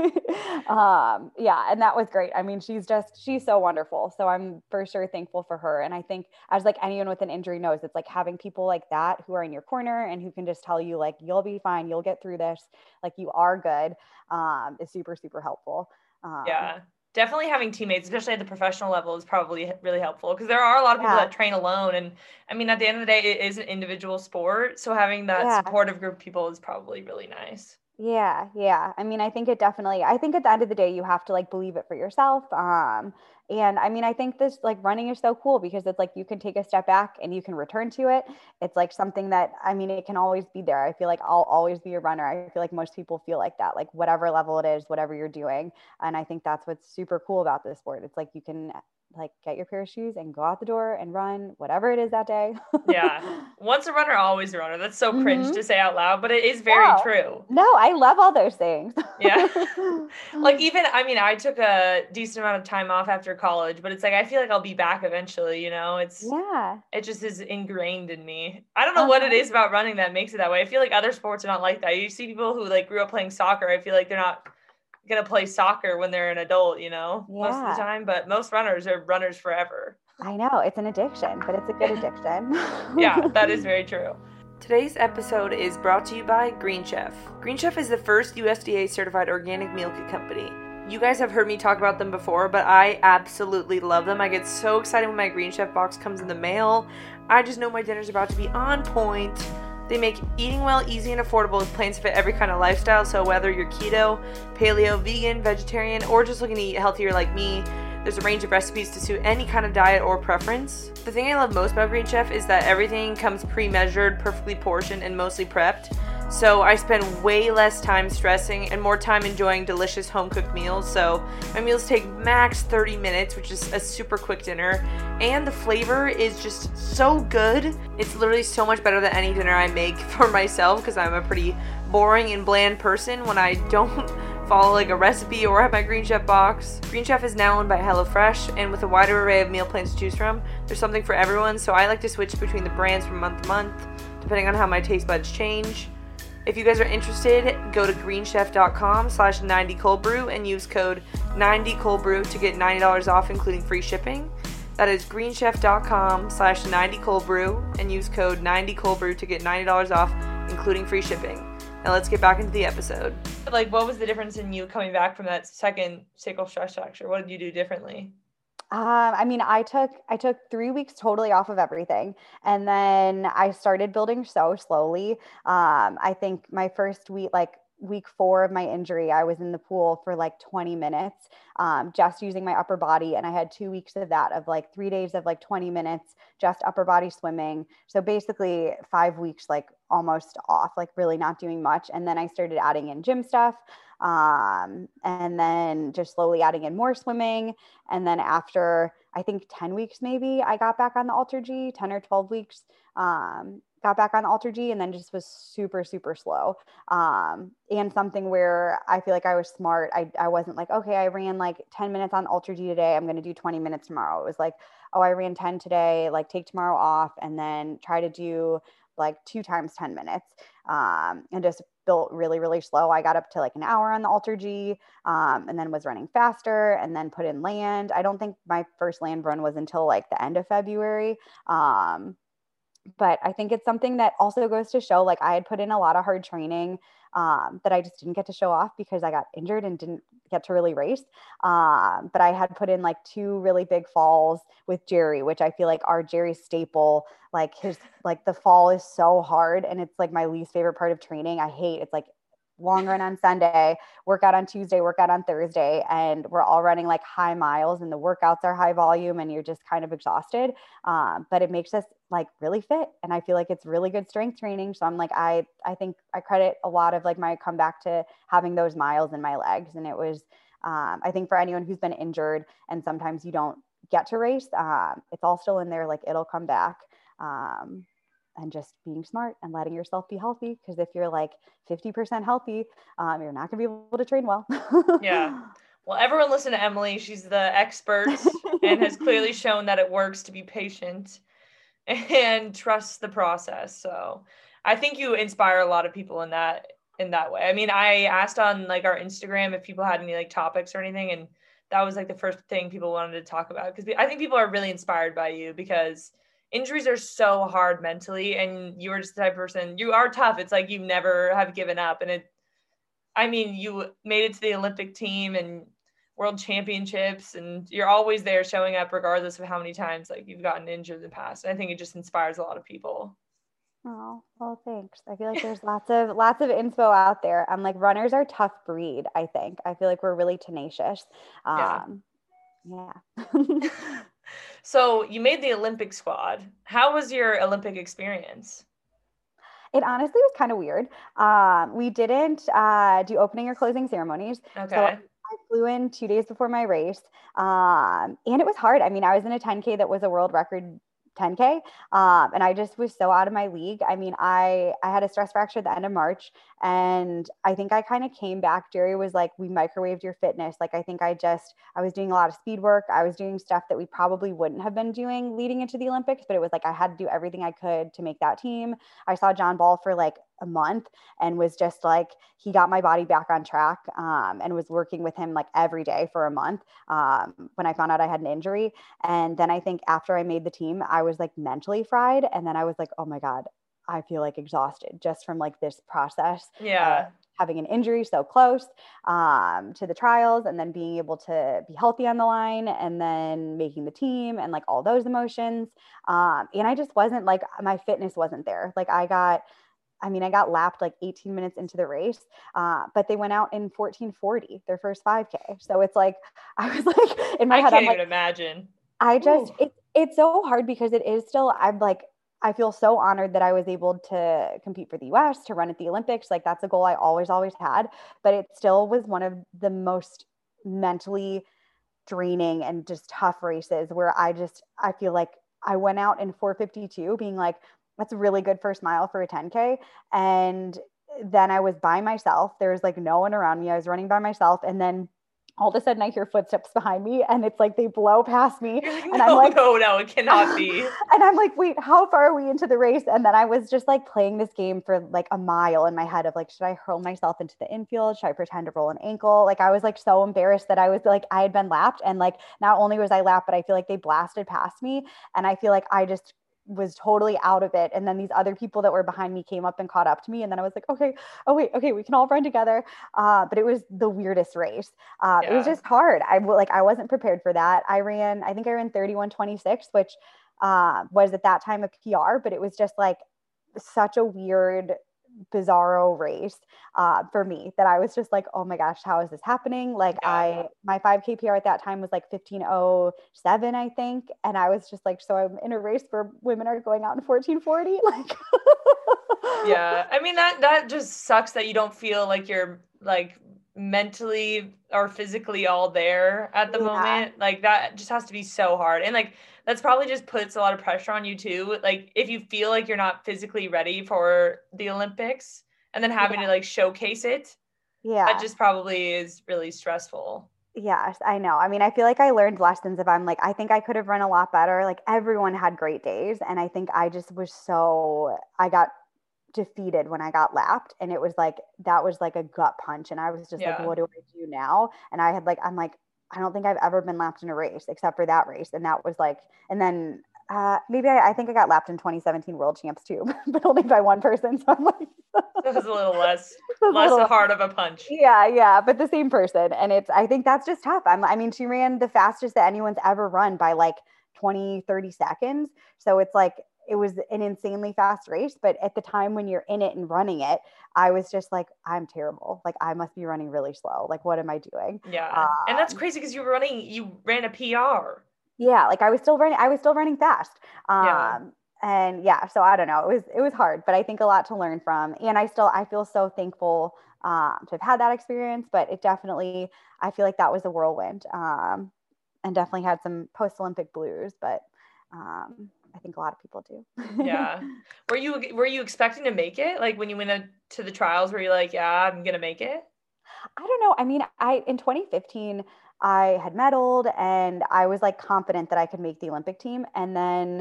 um, yeah, and that was great. I mean, she's just she's so wonderful. So I'm for sure thankful for her. And I think, as like anyone with an injury knows, it's like having people like that who are in your corner and who can just tell you like, you'll be fine, you'll get through this, like, you are good, um, is super super helpful. Um, Yeah. Definitely having teammates, especially at the professional level, is probably really helpful, because there are a lot of people Yeah. that train alone. And I mean, at the end of the day, it is an individual sport. So having that Yeah. supportive group of people is probably really nice. Yeah, yeah. I mean, I think it definitely, I think at the end of the day, you have to like believe it for yourself. Um, and I mean, I think this like running is so cool, because it's like you can take a step back and you can return to it. It's like something that, I mean, it can always be there. I feel like I'll always be a runner. I feel like most people feel like that, like whatever level it is, whatever you're doing. And I think that's what's super cool about this sport. It's like you can like get your pair of shoes and go out the door and run whatever it is that day. Yeah. Once a runner, always a runner. That's so cringe Mhm. to say out loud, but it is very No. true. No, I love all those things. Yeah. Like, even, I mean, I took a decent amount of time off after college, but it's like, I feel like I'll be back eventually, you know? It's, Yeah. it just is ingrained in me. I don't know what it Uh-huh. is about running that makes it that way. I feel like other sports are not like that. You see people who like grew up playing soccer, I feel like they're not gonna play soccer when they're an adult, you know, most of Yeah. the time, but most runners are runners forever. I know, it's an addiction, but it's a good addiction. Yeah, that is very true. Today's episode is brought to you by Green Chef. Green Chef is the first U S D A certified organic meal kit company. You guys have heard me talk about them before, but I absolutely love them. I get so excited when my Green Chef box comes in the mail. I just know my dinner's about to be on point. They make eating well easy and affordable with plans to fit every kind of lifestyle, so whether you're keto, paleo, vegan, vegetarian, or just looking to eat healthier like me, there's a range of recipes to suit any kind of diet or preference. The thing I love most about Green Chef is that everything comes pre-measured, perfectly portioned, and mostly prepped. So I spend way less time stressing and more time enjoying delicious home-cooked meals. So my meals take max thirty minutes, which is a super quick dinner. And the flavor is just so good. It's literally so much better than any dinner I make for myself, because I'm a pretty boring and bland person when I don't follow like a recipe or have my Green Chef box. Green Chef is now owned by HelloFresh, and with a wider array of meal plans to choose from, there's something for everyone. So I like to switch between the brands from month to month, depending on how my taste buds change. If you guys are interested, go to greenchef.com slash 90 cold brew and use code ninety cold brew to get ninety dollars off, including free shipping. That is greenchef.com slash 90 cold brew and use code ninety cold brew to get ninety dollars off, including free shipping. Now let's get back into the episode. Like, what was the difference in you coming back from that second sacral stress fracture? What did you do differently? Um, I mean, I took I took three weeks totally off of everything, and then I started building so slowly. Um, I think my first week, like week four of my injury, I was in the pool for like twenty minutes, um, just using my upper body, and I had two weeks of that, of like three days of like twenty minutes, just upper body swimming. So basically, five weeks like almost off, like really not doing much. And then I started adding in gym stuff. Um, and then just slowly adding in more swimming. And then after, I think ten weeks, maybe I got back on the AlterG, ten or twelve weeks, um, got back on the AlterG, and then just was super, super slow. Um, and something where I feel like I was smart. I, I wasn't like, okay, I ran like ten minutes on AlterG today, I'm going to do twenty minutes tomorrow. It was like, oh, I ran ten today, like take tomorrow off, and then try to do like two times ten minutes, um, and just built really, really slow. I got up to like an hour on the AlterG, um, and then was running faster, and then put in land. I don't think my first land run was until like the end of February. Um, but I think it's something that also goes to show, like I had put in a lot of hard training, um, that I just didn't get to show off because I got injured and didn't get to really race. Um, but I had put in like two really big falls with Jerry, which I feel like are Jerry's staple. Like his, like the fall is so hard, and it's like my least favorite part of training. I hate, it's like long run on Sunday, workout on Tuesday, workout on Thursday, and we're all running like high miles, and the workouts are high volume, and you're just kind of exhausted. Um, but it makes us like really fit, and I feel like it's really good strength training. So I'm like, I I think I credit a lot of like my comeback to having those miles in my legs. And it was, um, I think for anyone who's been injured and sometimes you don't get to race, um, it's all still in there. Like it'll come back. Um, and just being smart and letting yourself be healthy. Because if you're like fifty percent healthy, um, you're not going to be able to train well. Yeah. Well, everyone listen to Emily. She's the expert and has clearly shown that it works to be patient and trust the process. So I think you inspire a lot of people in that, in that way. I mean, I asked on like our Instagram if people had any like topics or anything, and that was like the first thing people wanted to talk about. Because I think people are really inspired by you, because injuries are so hard mentally, and you're just the type of person, you are tough. It's like you never have given up. And it, I mean, you made it to the Olympic team and world championships, and you're always there showing up regardless of how many times like you've gotten injured in the past. And I think it just inspires a lot of people. Oh, well, thanks. I feel like there's lots of, lots of info out there. I'm like, runners are tough breed. I think, I feel like we're really tenacious. Um, yeah. yeah. So you made the Olympic squad. How was your Olympic experience? It honestly was kind of weird. Um, we didn't uh, do opening or closing ceremonies. Okay. So I flew in two days before my race, um, and it was hard. I mean, I was in a ten K that was a world record ten K. Um, and I just was so out of my league. I mean, I, I had a stress fracture at the end of March, and I think I kind of came back. Jerry was like, we microwaved your fitness. Like, I think I just, I was doing a lot of speed work. I was doing stuff that we probably wouldn't have been doing leading into the Olympics, but it was like, I had to do everything I could to make that team. I saw John Ball for like a month and was just like, he got my body back on track, um, and was working with him like every day for a month, um, when I found out I had an injury. And then I think after I made the team, I was like mentally fried. And then I was like, oh my God, I feel like exhausted just from like this process. Yeah. Uh, having an injury so close, um, to the trials, and then being able to be healthy on the line, and then making the team, and like all those emotions. Um, and I just wasn't like, my fitness wasn't there. Like I got, I mean, I got lapped like eighteen minutes into the race, uh, but they went out in fourteen forty, their first five K. So it's like, I was like, in my I head, can't I'm even like, imagine. I just, it, it's so hard because it is still, I'm like, I feel so honored that I was able to compete for the U S, to run at the Olympics. Like that's a goal I always, always had, but it still was one of the most mentally draining and just tough races where I just, I feel like I went out in four fifty-two being like, that's a really good first mile for a ten K. And then I was by myself. There was like no one around me. I was running by myself. And then all of a sudden I hear footsteps behind me, and it's like they blow past me. Like, and no, I'm like, no, no, it cannot be. And I'm like, wait, how far are we into the race? And then I was just like playing this game for like a mile in my head of like, should I hurl myself into the infield? Should I pretend to roll an ankle? Like I was like so embarrassed that I was like, I had been lapped. And like, not only was I lapped, but I feel like they blasted past me. And I feel like I just was totally out of it. And then these other people that were behind me came up and caught up to me. And then I was like, okay, oh wait, okay, we can all run together. Uh, but it was the weirdest race. Uh, yeah. It was just hard. I like, I wasn't prepared for that. I ran, I think I ran thirty-one twenty-six, which uh, was at that time a P R, but it was just like such a weird bizarro race uh, for me that I was just like, oh my gosh, how is this happening? Like Yeah. I, my five K P R at that time was like fifteen oh seven, I think. And I was just like, so I'm in a race where women are going out in fourteen forty. Like, Yeah. I mean, that, that just sucks that you don't feel like you're like mentally or physically all there at the Yeah. moment. Like that just has to be so hard. And like, that's probably just puts a lot of pressure on you too. Like if you feel like you're not physically ready for the Olympics and then having Yeah. to like showcase it, Yeah. that just probably is really stressful. Yes, I know. I mean, I feel like I learned lessons if I'm like, I think I could have run a lot better. Like everyone had great days. And I think I just was so, I got defeated when I got lapped. And it was like, that was like a gut punch. And I was just like, Yeah. what do I do now? And I had like, I'm like, I don't think I've ever been lapped in a race except for that race. And that was like, and then uh, maybe I, I think I got lapped in twenty seventeen World Champs too, but only by one person. So I'm like, It was a little less, a less little- hard of a punch. Yeah, yeah, but the same person. And it's, I think that's just tough. I'm, I mean, she ran the fastest that anyone's ever run by like twenty, thirty seconds. So it's like, it was an insanely fast race. But at the time when you're in it and running it, I was just like, I'm terrible. Like, I must be running really slow. Like, what am I doing? Yeah. Um, and that's crazy because you were running, you ran a P R. Yeah, like I was still running, I was still running fast. Um, Yeah. And yeah, so I don't know, it was, it was hard, but I think a lot to learn from. And I still, I feel so thankful um, to have had that experience, but it definitely, I feel like that was a whirlwind um, and definitely had some post-Olympic blues, but um, I think a lot of people do. Yeah. Were you, were you expecting to make it? Like when you went to the trials, were you like, yeah, I'm going to make it? I don't know. I mean, I, in twenty fifteen, I had medaled and I was like confident that I could make the Olympic team. And then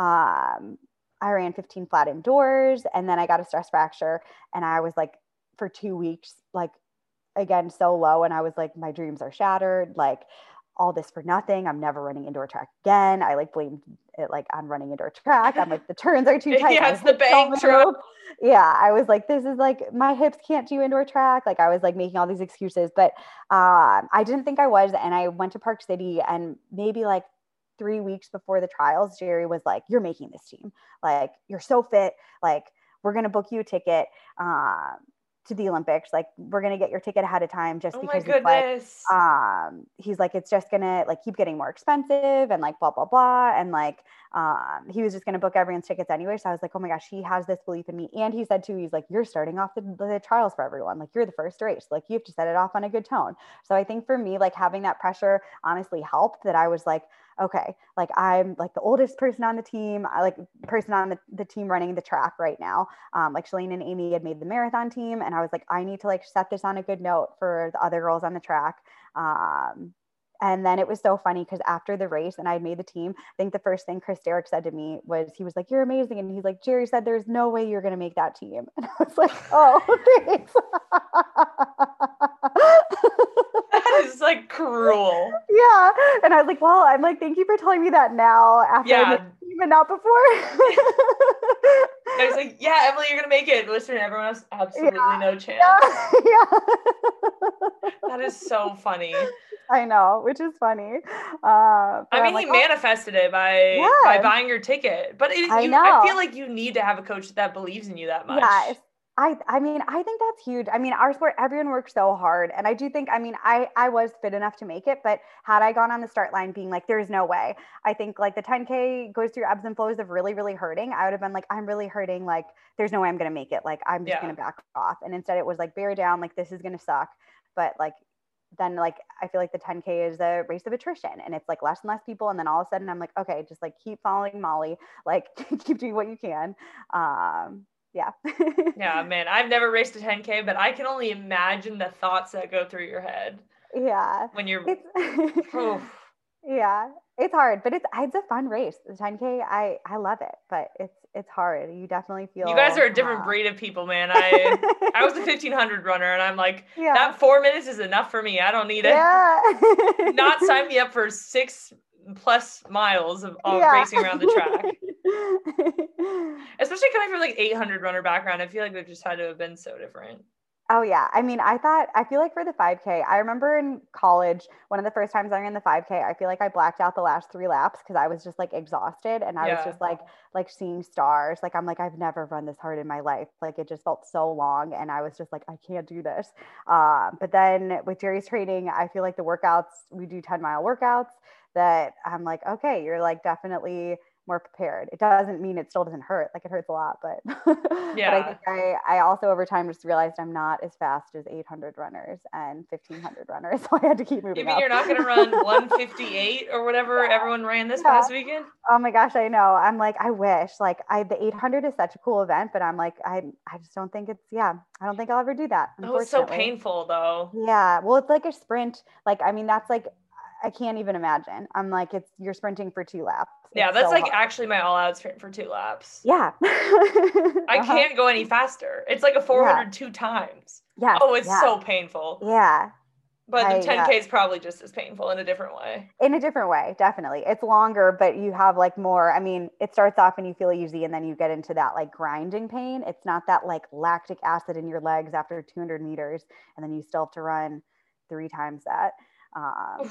um, I ran fifteen flat indoors and then I got a stress fracture and I was like for two weeks, like again, so low. And I was like, my dreams are shattered. Like all this for nothing. I'm never running indoor track again. I like blamed it like on running indoor track. I'm like, the turns are too tight. Yeah, My it's the hips don't bang truck. move. Yeah. I was like, this is like, my hips can't do indoor track. Like I was like making all these excuses, but um, I didn't think I was. And I went to Park City and maybe like three weeks before the trials, Jerry was like, you're making this team. Like, you're so fit. Like, we're going to book you a ticket. Um, to the Olympics. Like, we're going to get your ticket ahead of time just Oh my because it's goodness. like, um, he's like, it's just going to like keep getting more expensive and like, blah, blah, blah. And like, um, he was just going to book everyone's tickets anyway. So I was like, oh my gosh, he has this belief in me. And he said too, he's like, you're starting off the, the trials for everyone. Like, you're the first race. Like, you have to set it off on a good tone. So I think for me, like having that pressure honestly helped, that I was like, okay, like I'm like the oldest person on the team, I like person on the, the team running the track right now. Um, like Shalane and Amy had made the marathon team. And I was like, I need to like set this on a good note for the other girls on the track. Um, and then it was so funny because after the race and I made the team, I think the first thing Chris Derrick said to me was, he was like, you're amazing. And he's like, Jerry said, there's no way you're going to make that team. And I was like, oh, thanks. That is like cruel. Yeah. And I was like, well, I'm like, thank you for telling me that now after Yeah. I made the team and not before. I was like, yeah, Emily, you're going to make it. Listen, everyone else, absolutely Yeah. no chance. Yeah. Yeah. That is so funny. I know, which is funny. Uh, I but mean, I'm like, he oh, manifested it by Yeah. by buying your ticket. But it, I you, know. I feel like you need to have a coach that believes in you that much. yes. I, I mean, I think that's huge. I mean, our sport, everyone works so hard. And I do think, I mean, I, I was fit enough to make it, but had I gone on the start line being like, there's no way, I think like the ten K goes through ebbs and flows of really, really hurting. I would have been like, I'm really hurting. Like, there's no way I'm going to make it. Like, I'm just Yeah. going to back off. And instead it was like, bear down, like, this is going to suck. But like, then like, I feel like the ten K is a race of attrition and it's like less and less people. And then all of a sudden I'm like, okay, just like keep following Molly, like keep doing what you can. Um, yeah. Yeah, man, I've never raced a ten K, but I can only imagine the thoughts that go through your head Yeah. when you're. It's, Oof. yeah, it's hard, but it's, it's a fun race. The ten K, I, I love it, but it's, it's hard. You definitely feel. You guys are a different uh, breed of people, man. I I was a fifteen hundred runner, and I'm like, Yeah. that four minutes is enough for me. I don't need it. Yeah. Not sign me up for six plus miles of, of Yeah. racing around the track. Especially coming from like eight hundred runner background, I feel like it just had to have been so different. Oh yeah. I mean, I thought, I feel like for the five K, I remember in college, one of the first times I ran the five K, I feel like I blacked out the last three laps because I was just like exhausted and I was Yeah. just like, like seeing stars. Like, I'm like, I've never run this hard in my life. Like, it just felt so long. And I was just like, I can't do this. Uh, but then with Jerry's training, I feel like the workouts, we do ten mile workouts that I'm like, okay, you're like definitely more prepared. It doesn't mean it still doesn't hurt. Like it hurts a lot, but but I Yeah. think I I also over time just realized I'm not as fast as eight hundred runners and fifteen hundred runners, so I had to keep moving. You mean up. you're not going to run one fifty-eight or whatever yeah. everyone ran this yeah. past weekend? Oh my gosh, I know. I'm like, I wish. Like, I the eight hundred is such a cool event, but I'm like, I I just don't think it's yeah. I don't think I'll ever do that. Oh, it's so painful though. Yeah. Well, it's like a sprint. Like, I mean, that's like. I can't even imagine. I'm like, it's you're sprinting for two laps. Yeah, it's that's so like hard. actually my all-out sprint for two laps. Yeah. I uh-huh. can't go any faster. It's like a four hundred two yeah. times. Yeah. Oh, it's yeah. so painful. Yeah. But I, the ten K yeah. is probably just as painful in a different way. In a different way, definitely. It's longer, but you have like more. I mean, it starts off and you feel easy, and then you get into that like grinding pain. It's not that like lactic acid in your legs after two hundred meters, and then you still have to run three times that. Um,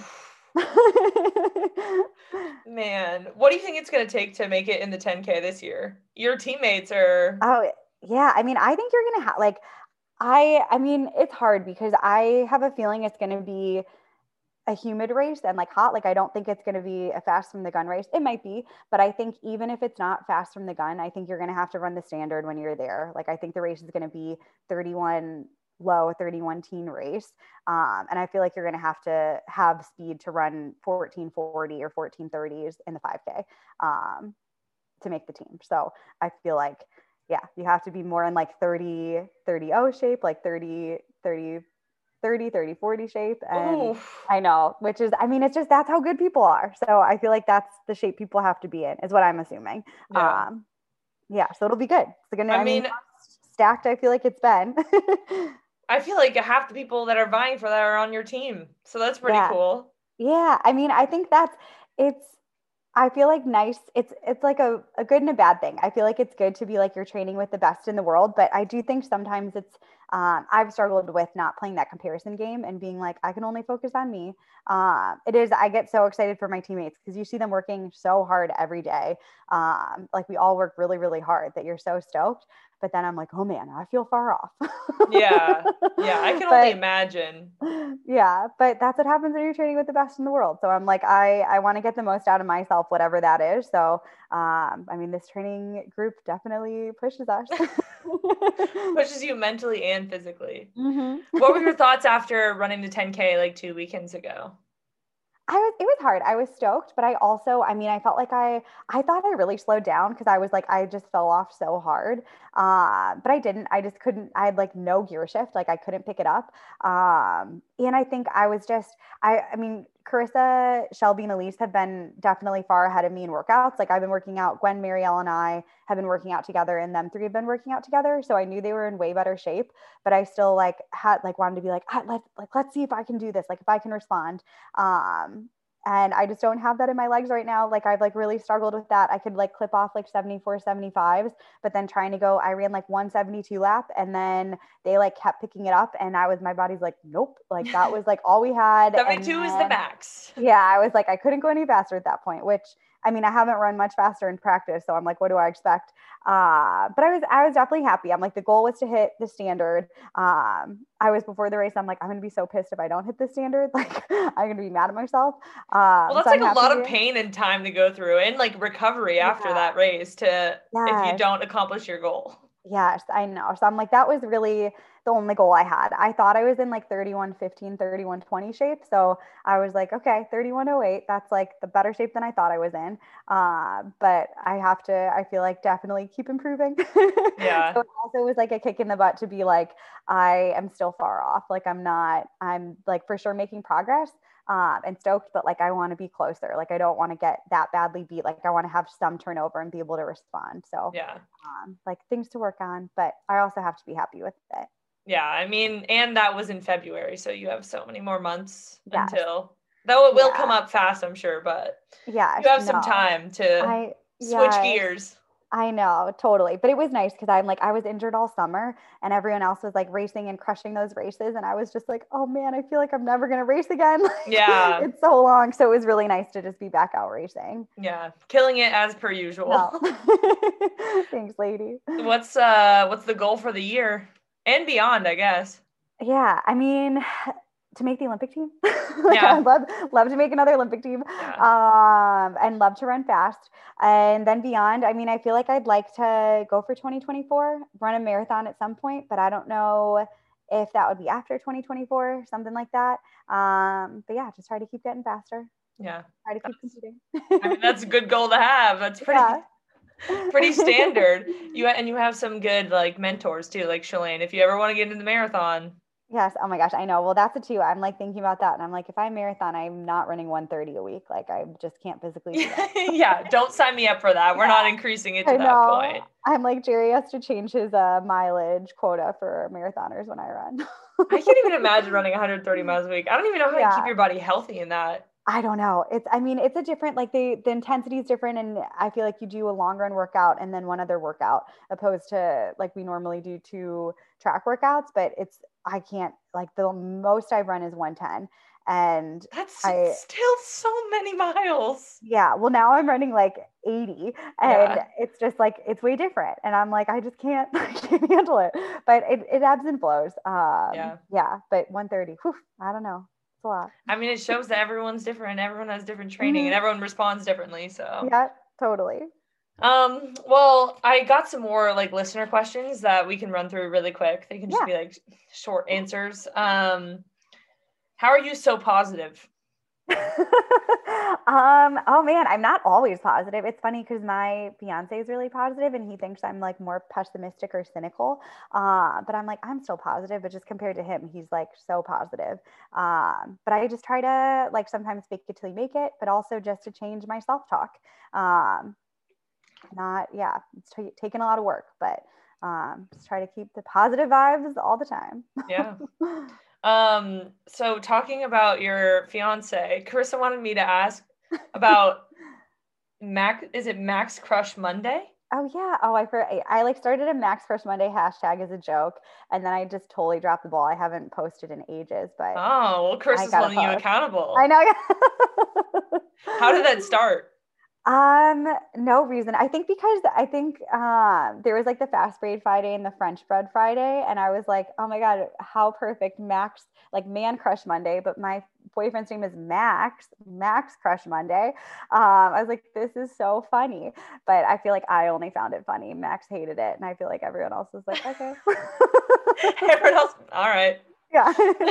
Man, what do you think it's going to take to make it in the ten K this year? Your teammates are. Oh, yeah. I mean, I think you're going to have like, I, I mean, it's hard because I have a feeling it's going to be a humid race and like hot. Like, I don't think it's going to be a fast from the gun race. It might be, but I think even if it's not fast from the gun, I think you're going to have to run the standard when you're there. Like, I think the race is going to be thirty-one low, thirty-one teen race. Um, and I feel like you're going to have to have speed to run fourteen forty or fourteen thirties in the five K um, to make the team. So I feel like, yeah, you have to be more in like thirty, thirty oh shape, like thirty, thirty, thirty, thirty, forty shape. And Oof. I know, which is, I mean, it's just, that's how good people are. So I feel like that's the shape people have to be in is what I'm assuming. Yeah. Um, yeah. So it'll be good. It's gonna, I, I mean, mean stacked. I feel like it's been. I feel like half the people that are vying for that are on your team. So that's pretty yeah. cool. Yeah. I mean, I think that's, it's, I feel like nice. It's, it's like a, a good and a bad thing. I feel like it's good to be like, you're training with the best in the world, but I do think sometimes it's, um, I've struggled with not playing that comparison game and being like, I can only focus on me. Um, it is, I get so excited for my teammates because you see them working so hard every day. Um, like we all work really, really hard that you're so stoked. But then I'm like, oh man, I feel far off. yeah. Yeah. I can but, only imagine. Yeah. But that's what happens when you're training with the best in the world. So I'm like, I, I want to get the most out of myself, whatever that is. So, um, I mean, this training group definitely pushes us. Pushes you mentally and physically. Mm-hmm. What were your thoughts after running the ten K like two weekends ago? I was, it was hard. I was stoked, but I also, I mean, I felt like I, I thought I really slowed down because I was like, I just fell off so hard. Uh, but I didn't, I just couldn't, I had like no gear shift. Like I couldn't pick it up. Um, and I think I was just, I, I mean, Carissa, Shelby, and Elise have been definitely far ahead of me in workouts. Like I've been working out, Gwen, Marielle, and I have been working out together, and them three have been working out together. So I knew they were in way better shape, but I still like had like wanted to be like, ah, let's like, let's see if I can do this. Like if I can respond. Um, And I just don't have that in my legs right now. Like I've like really struggled with that. I could like clip off like seventy-four, seventy-fives, but then trying to go, I ran like one seventy-two lap and then they like kept picking it up. And I was, my body's like, nope. Like that was like all we had. seventy-two then, is the max. Yeah. I was like, I couldn't go any faster at that point, which I mean, I haven't run much faster in practice. So I'm like, what do I expect? Uh, but I was, I was definitely happy. I'm like, the goal was to hit the standard. Um, I was before the race. I'm like, I'm going to be so pissed if I don't hit the standard. Like I'm going to be mad at myself. Um, well, that's so like I'm a lot happy. of pain and time to go through and like recovery after Yeah. that race to, Yes. if you don't accomplish your goal. Yes, I know. So I'm like, that was really the only goal I had. I thought I was in like thirty-one fifteen, thirty-one twenty shape. So I was like, okay, thirty-one oh eight. That's like the better shape than I thought I was in. Uh, but I have to, I feel like definitely keep improving. Yeah. So it also was like a kick in the butt to be like, I am still far off. Like I'm not, I'm like for sure making progress. Um, and stoked, but like I want to be closer. Like I don't want to get that badly beat. Like I want to have some turnover and be able to respond. So yeah, um, like things to work on, but I also have to be happy with it. Yeah, I mean, and that was in February, so you have so many more months yes. until, though it will yeah. come up fast, I'm sure, but yeah, you have no. some time to I, switch yes. gears. I know, totally. But it was nice because I'm like, I was injured all summer and everyone else was like racing and crushing those races. And I was just like, oh man, I feel like I'm never going to race again. Like, Yeah. It's so long. So it was really nice to just be back out racing. Yeah. Killing it as per usual. No. Thanks, lady. What's uh what's the goal for the year and beyond, I guess? Yeah. I mean, to make the Olympic team. Like, Yeah. I'd love, love to make another Olympic team. Yeah. Um, and love to run fast. And then beyond, I mean, I feel like I'd like to go for twenty twenty-four, run a marathon at some point, but I don't know if that would be after twenty twenty-four, something like that. Um, but yeah, just try to keep getting faster. Yeah. Try to keep competing. I mean, that's a good goal to have. That's pretty Yeah. pretty standard. You and you have some good like mentors too, like Shalane. If you ever want to get into the marathon. Yes. Oh my gosh. I know. Well, that's it too. I'm like thinking about that. And I'm like, if I marathon, I'm not running one thirty a week. Like I just can't physically do that. Yeah. Don't sign me up for that. We're Yeah. not increasing it to I that know. point. I'm like, Jerry has to change his uh, mileage quota for marathoners when I run. I can't even imagine running one hundred thirty miles a week. I don't even know how Yeah. to keep your body healthy in that. I don't know. It's, I mean, it's a different, like the, the intensity is different. And I feel like you do a long run workout and then one other workout opposed to like we normally do two track workouts, but it's, I can't like the most I've run is one ten. And That's I, still so many miles. yeah, well now I'm running like eighty and Yeah. it's just like, it's way different. And I'm like, I just can't, I can't handle it, but it, it ebbs and flows. Um, Yeah. yeah, but one thirty, whew, I don't know. It's a lot. I mean, it shows that everyone's different. Everyone has different training Mhm. and everyone responds differently. So, Yeah, totally. um, well, I got some more like listener questions that we can run through really quick. They can just Yeah. be like short answers. Um, how are you so positive? um oh man, I'm not always positive. It's funny because my fiance is really positive and he thinks I'm like more pessimistic or cynical, uh but I'm like, I'm still positive, but just compared to him, he's like so positive. Um but I just try to like sometimes fake it till you make it, but also just to change my self-talk. um not yeah it's t- taking a lot of work, but um just try to keep the positive vibes all the time. Yeah. Um, so talking about your fiance, Carissa wanted me to ask about Max, is it Max Crush Monday? Oh yeah. Oh, I, for, I I like started a Max Crush Monday hashtag as a joke, and then I just totally dropped the ball. I haven't posted in ages, but Oh, well, Carissa's gotta holding you post. accountable. I know. How did that start? Um, no reason. I think because I think um there was like the Fast Braid Friday and the French Bread Friday, and I was like, oh my God, how perfect. Max, like Man Crush Monday, but my boyfriend's name is Max, Max Crush Monday. Um, I was like, this is so funny. But I feel like I only found it funny. Max hated it, and I feel like everyone else was like, okay. Everyone else, all right. Yeah.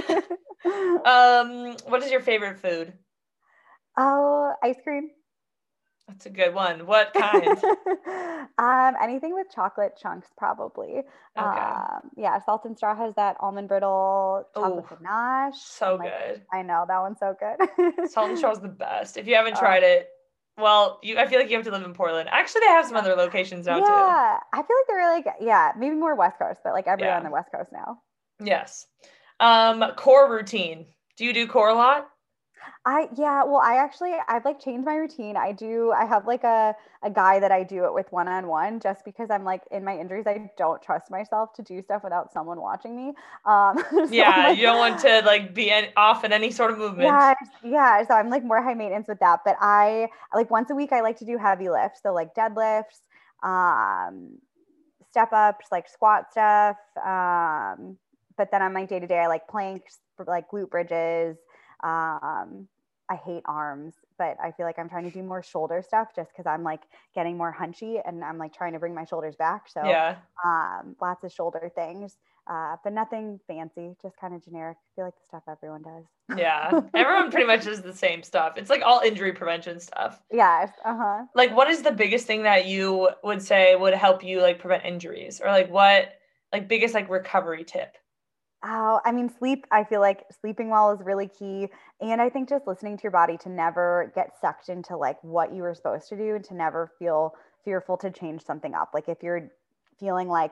Um, what is your favorite food? Oh, ice cream. That's a good one. What kind? um, anything with chocolate chunks, probably. Okay. Um, yeah, Salt and Straw has that almond brittle chocolate Ooh, ganache. So I'm like, good. I know that one's so good. Salt and Straw is the best. If you haven't Oh. tried it, well, you I feel like you have to live in Portland. Actually, they have some other locations now too. Yeah, I feel like they're like, yeah, maybe more West Coast, but like everywhere Yeah. on the West Coast now. Yes. Um, core routine. Do you do core a lot? I yeah, well, I actually I've like changed my routine. I do I have like a a guy that I do it with one on one, just because I'm like in my injuries, I don't trust myself to do stuff without someone watching me. Um, so Yeah, I'm, like, you don't want to like be an, off in any sort of movement. Yeah, yeah. So I'm like more high maintenance with that. But I like once a week I like to do heavy lifts. So like deadlifts, um, step ups, like squat stuff. Um, but then on my day to day, I like planks, like glute bridges. Um, I hate arms, but I feel like I'm trying to do more shoulder stuff just because I'm like getting more hunchy and I'm like trying to bring my shoulders back. So Yeah. um, lots of shoulder things, uh, but nothing fancy, just kind of generic. I feel like the stuff everyone does. Yeah. Everyone pretty much does the same stuff. It's like all injury prevention stuff. Yes. Uh-huh. Like, what is the biggest thing that you would say would help you like prevent injuries, or like what like biggest like recovery tip? Oh, I mean, sleep, I feel like sleeping well is really key. And I think just listening to your body to never get sucked into like what you were supposed to do and to never feel fearful to change something up. Like if you're feeling like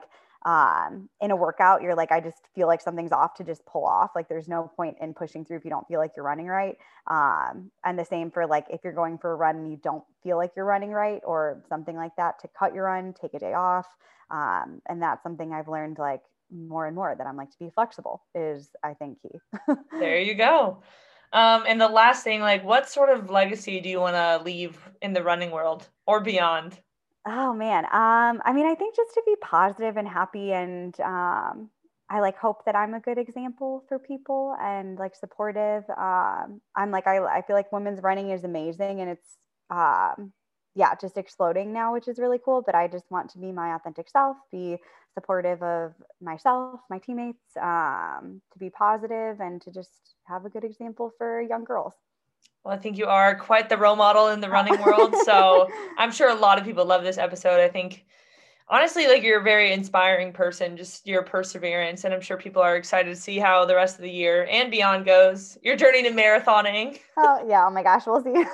um, in a workout, you're like, I just feel like something's off to just pull off. Like there's no point in pushing through if you don't feel like you're running right. Um, and the same for like, if you're going for a run and you don't feel like you're running right or something like that, to cut your run, take a day off. Um, and that's something I've learned like more and more, that I'm like, to be flexible is, I think, key. There you go. Um, and the last thing, like, what sort of legacy do you want to leave in the running world or beyond? Oh man. Um, I mean, I think just to be positive and happy, and um, I like hope that I'm a good example for people and like supportive. Um, I'm like, I, I feel like women's running is amazing, and it's, um, yeah, just exploding now, which is really cool. But I just want to be my authentic self, be supportive of myself, my teammates, um, to be positive and to just have a good example for young girls. Well, I think you are quite the role model in the running world. So I'm sure a lot of people love this episode. I think, honestly, like, you're a very inspiring person, just your perseverance. And I'm sure people are excited to see how the rest of the year and beyond goes. Your journey to marathoning. Oh, yeah. Oh, my gosh. We'll see.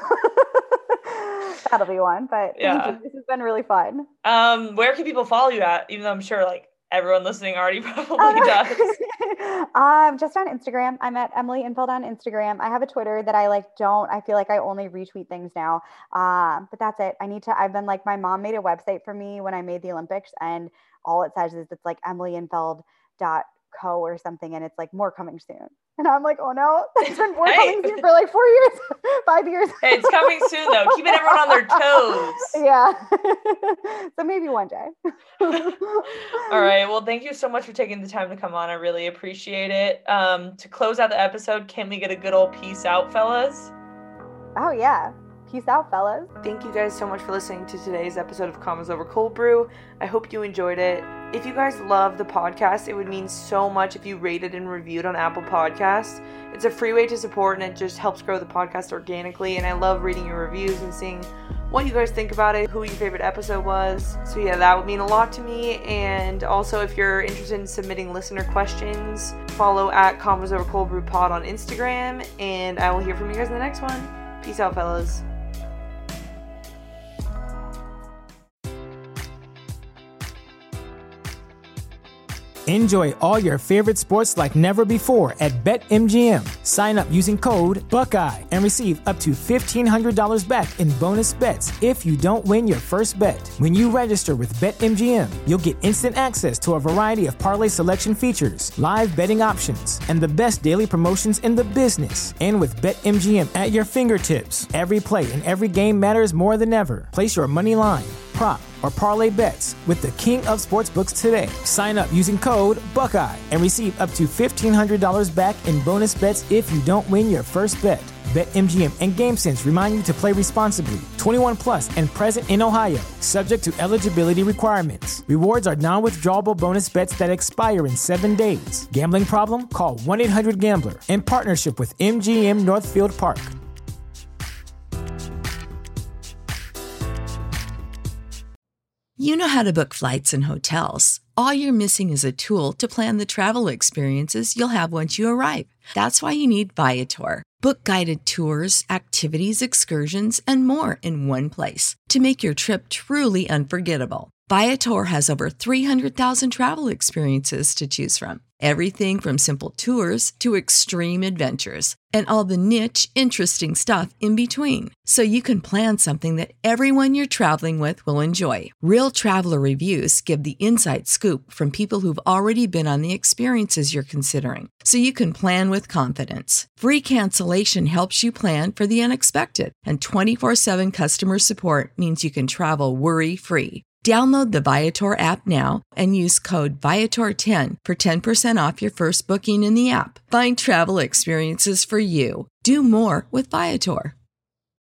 That'll be one. But yeah, thank you. This has been really fun. Um, where can people follow you at? Even though I'm sure, like, everyone listening already probably oh, does. um, just on Instagram. I'm at Emily Infeld on Instagram. I have a Twitter that I like don't, I feel like I only retweet things now. Um, but that's it. I need to, I've been like, my mom made a website for me when I made the Olympics, and all it says is it's like emily infeld dot co or something. And it's like, more coming soon. And I'm like, oh no, it's been more hey. coming soon for like four years, five years. Hey, it's coming soon though. Keeping everyone on their toes. Yeah. So maybe one day. All right. Well, thank you so much for taking the time to come on. I really appreciate it. Um, to close out the episode, can we get a good old peace out, fellas? Oh yeah. Peace out, fellas. Thank you guys so much for listening to today's episode of Commas Over Cold Brew. I hope you enjoyed it. If you guys love the podcast, it would mean so much if you rated and reviewed on Apple Podcasts. It's a free way to support, and it just helps grow the podcast organically. And I love reading your reviews and seeing what you guys think about it, who your favorite episode was. So yeah, that would mean a lot to me. And also, if you're interested in submitting listener questions, follow at Commas Over Cold Brew Pod on Instagram, and I will hear from you guys in the next one. Peace out, fellas. Enjoy all your favorite sports like never before at BetMGM. Sign up using code Buckeye and receive up to fifteen hundred dollars back in bonus bets if you don't win your first bet. When you register with BetMGM, you'll get instant access to a variety of parlay selection features, live betting options, and the best daily promotions in the business. And with BetMGM at your fingertips, every play and every game matters more than ever. Place your money line, prop, or parlay bets with the king of sportsbooks today. Sign up using code Buckeye and receive up to fifteen hundred dollars back in bonus bets if you don't win your first bet. BetMGM and GameSense remind you to play responsibly. twenty-one plus and present in Ohio, subject to eligibility requirements. Rewards are non-withdrawable bonus bets that expire in seven days. Gambling problem? Call one eight hundred gambler in partnership with M G M Northfield Park. You know how to book flights and hotels. All you're missing is a tool to plan the travel experiences you'll have once you arrive. That's why you need Viator. Book guided tours, activities, excursions, and more in one place to make your trip truly unforgettable. Viator has over three hundred thousand travel experiences to choose from. Everything from simple tours to extreme adventures and all the niche, interesting stuff in between. So you can plan something that everyone you're traveling with will enjoy. Real traveler reviews give the inside scoop from people who've already been on the experiences you're considering. So you can plan with confidence. Free cancellation helps you plan for the unexpected. And twenty-four seven customer support means you can travel worry-free. Download the Viator app now and use code Viator ten for ten percent off your first booking in the app. Find travel experiences for you. Do more with Viator.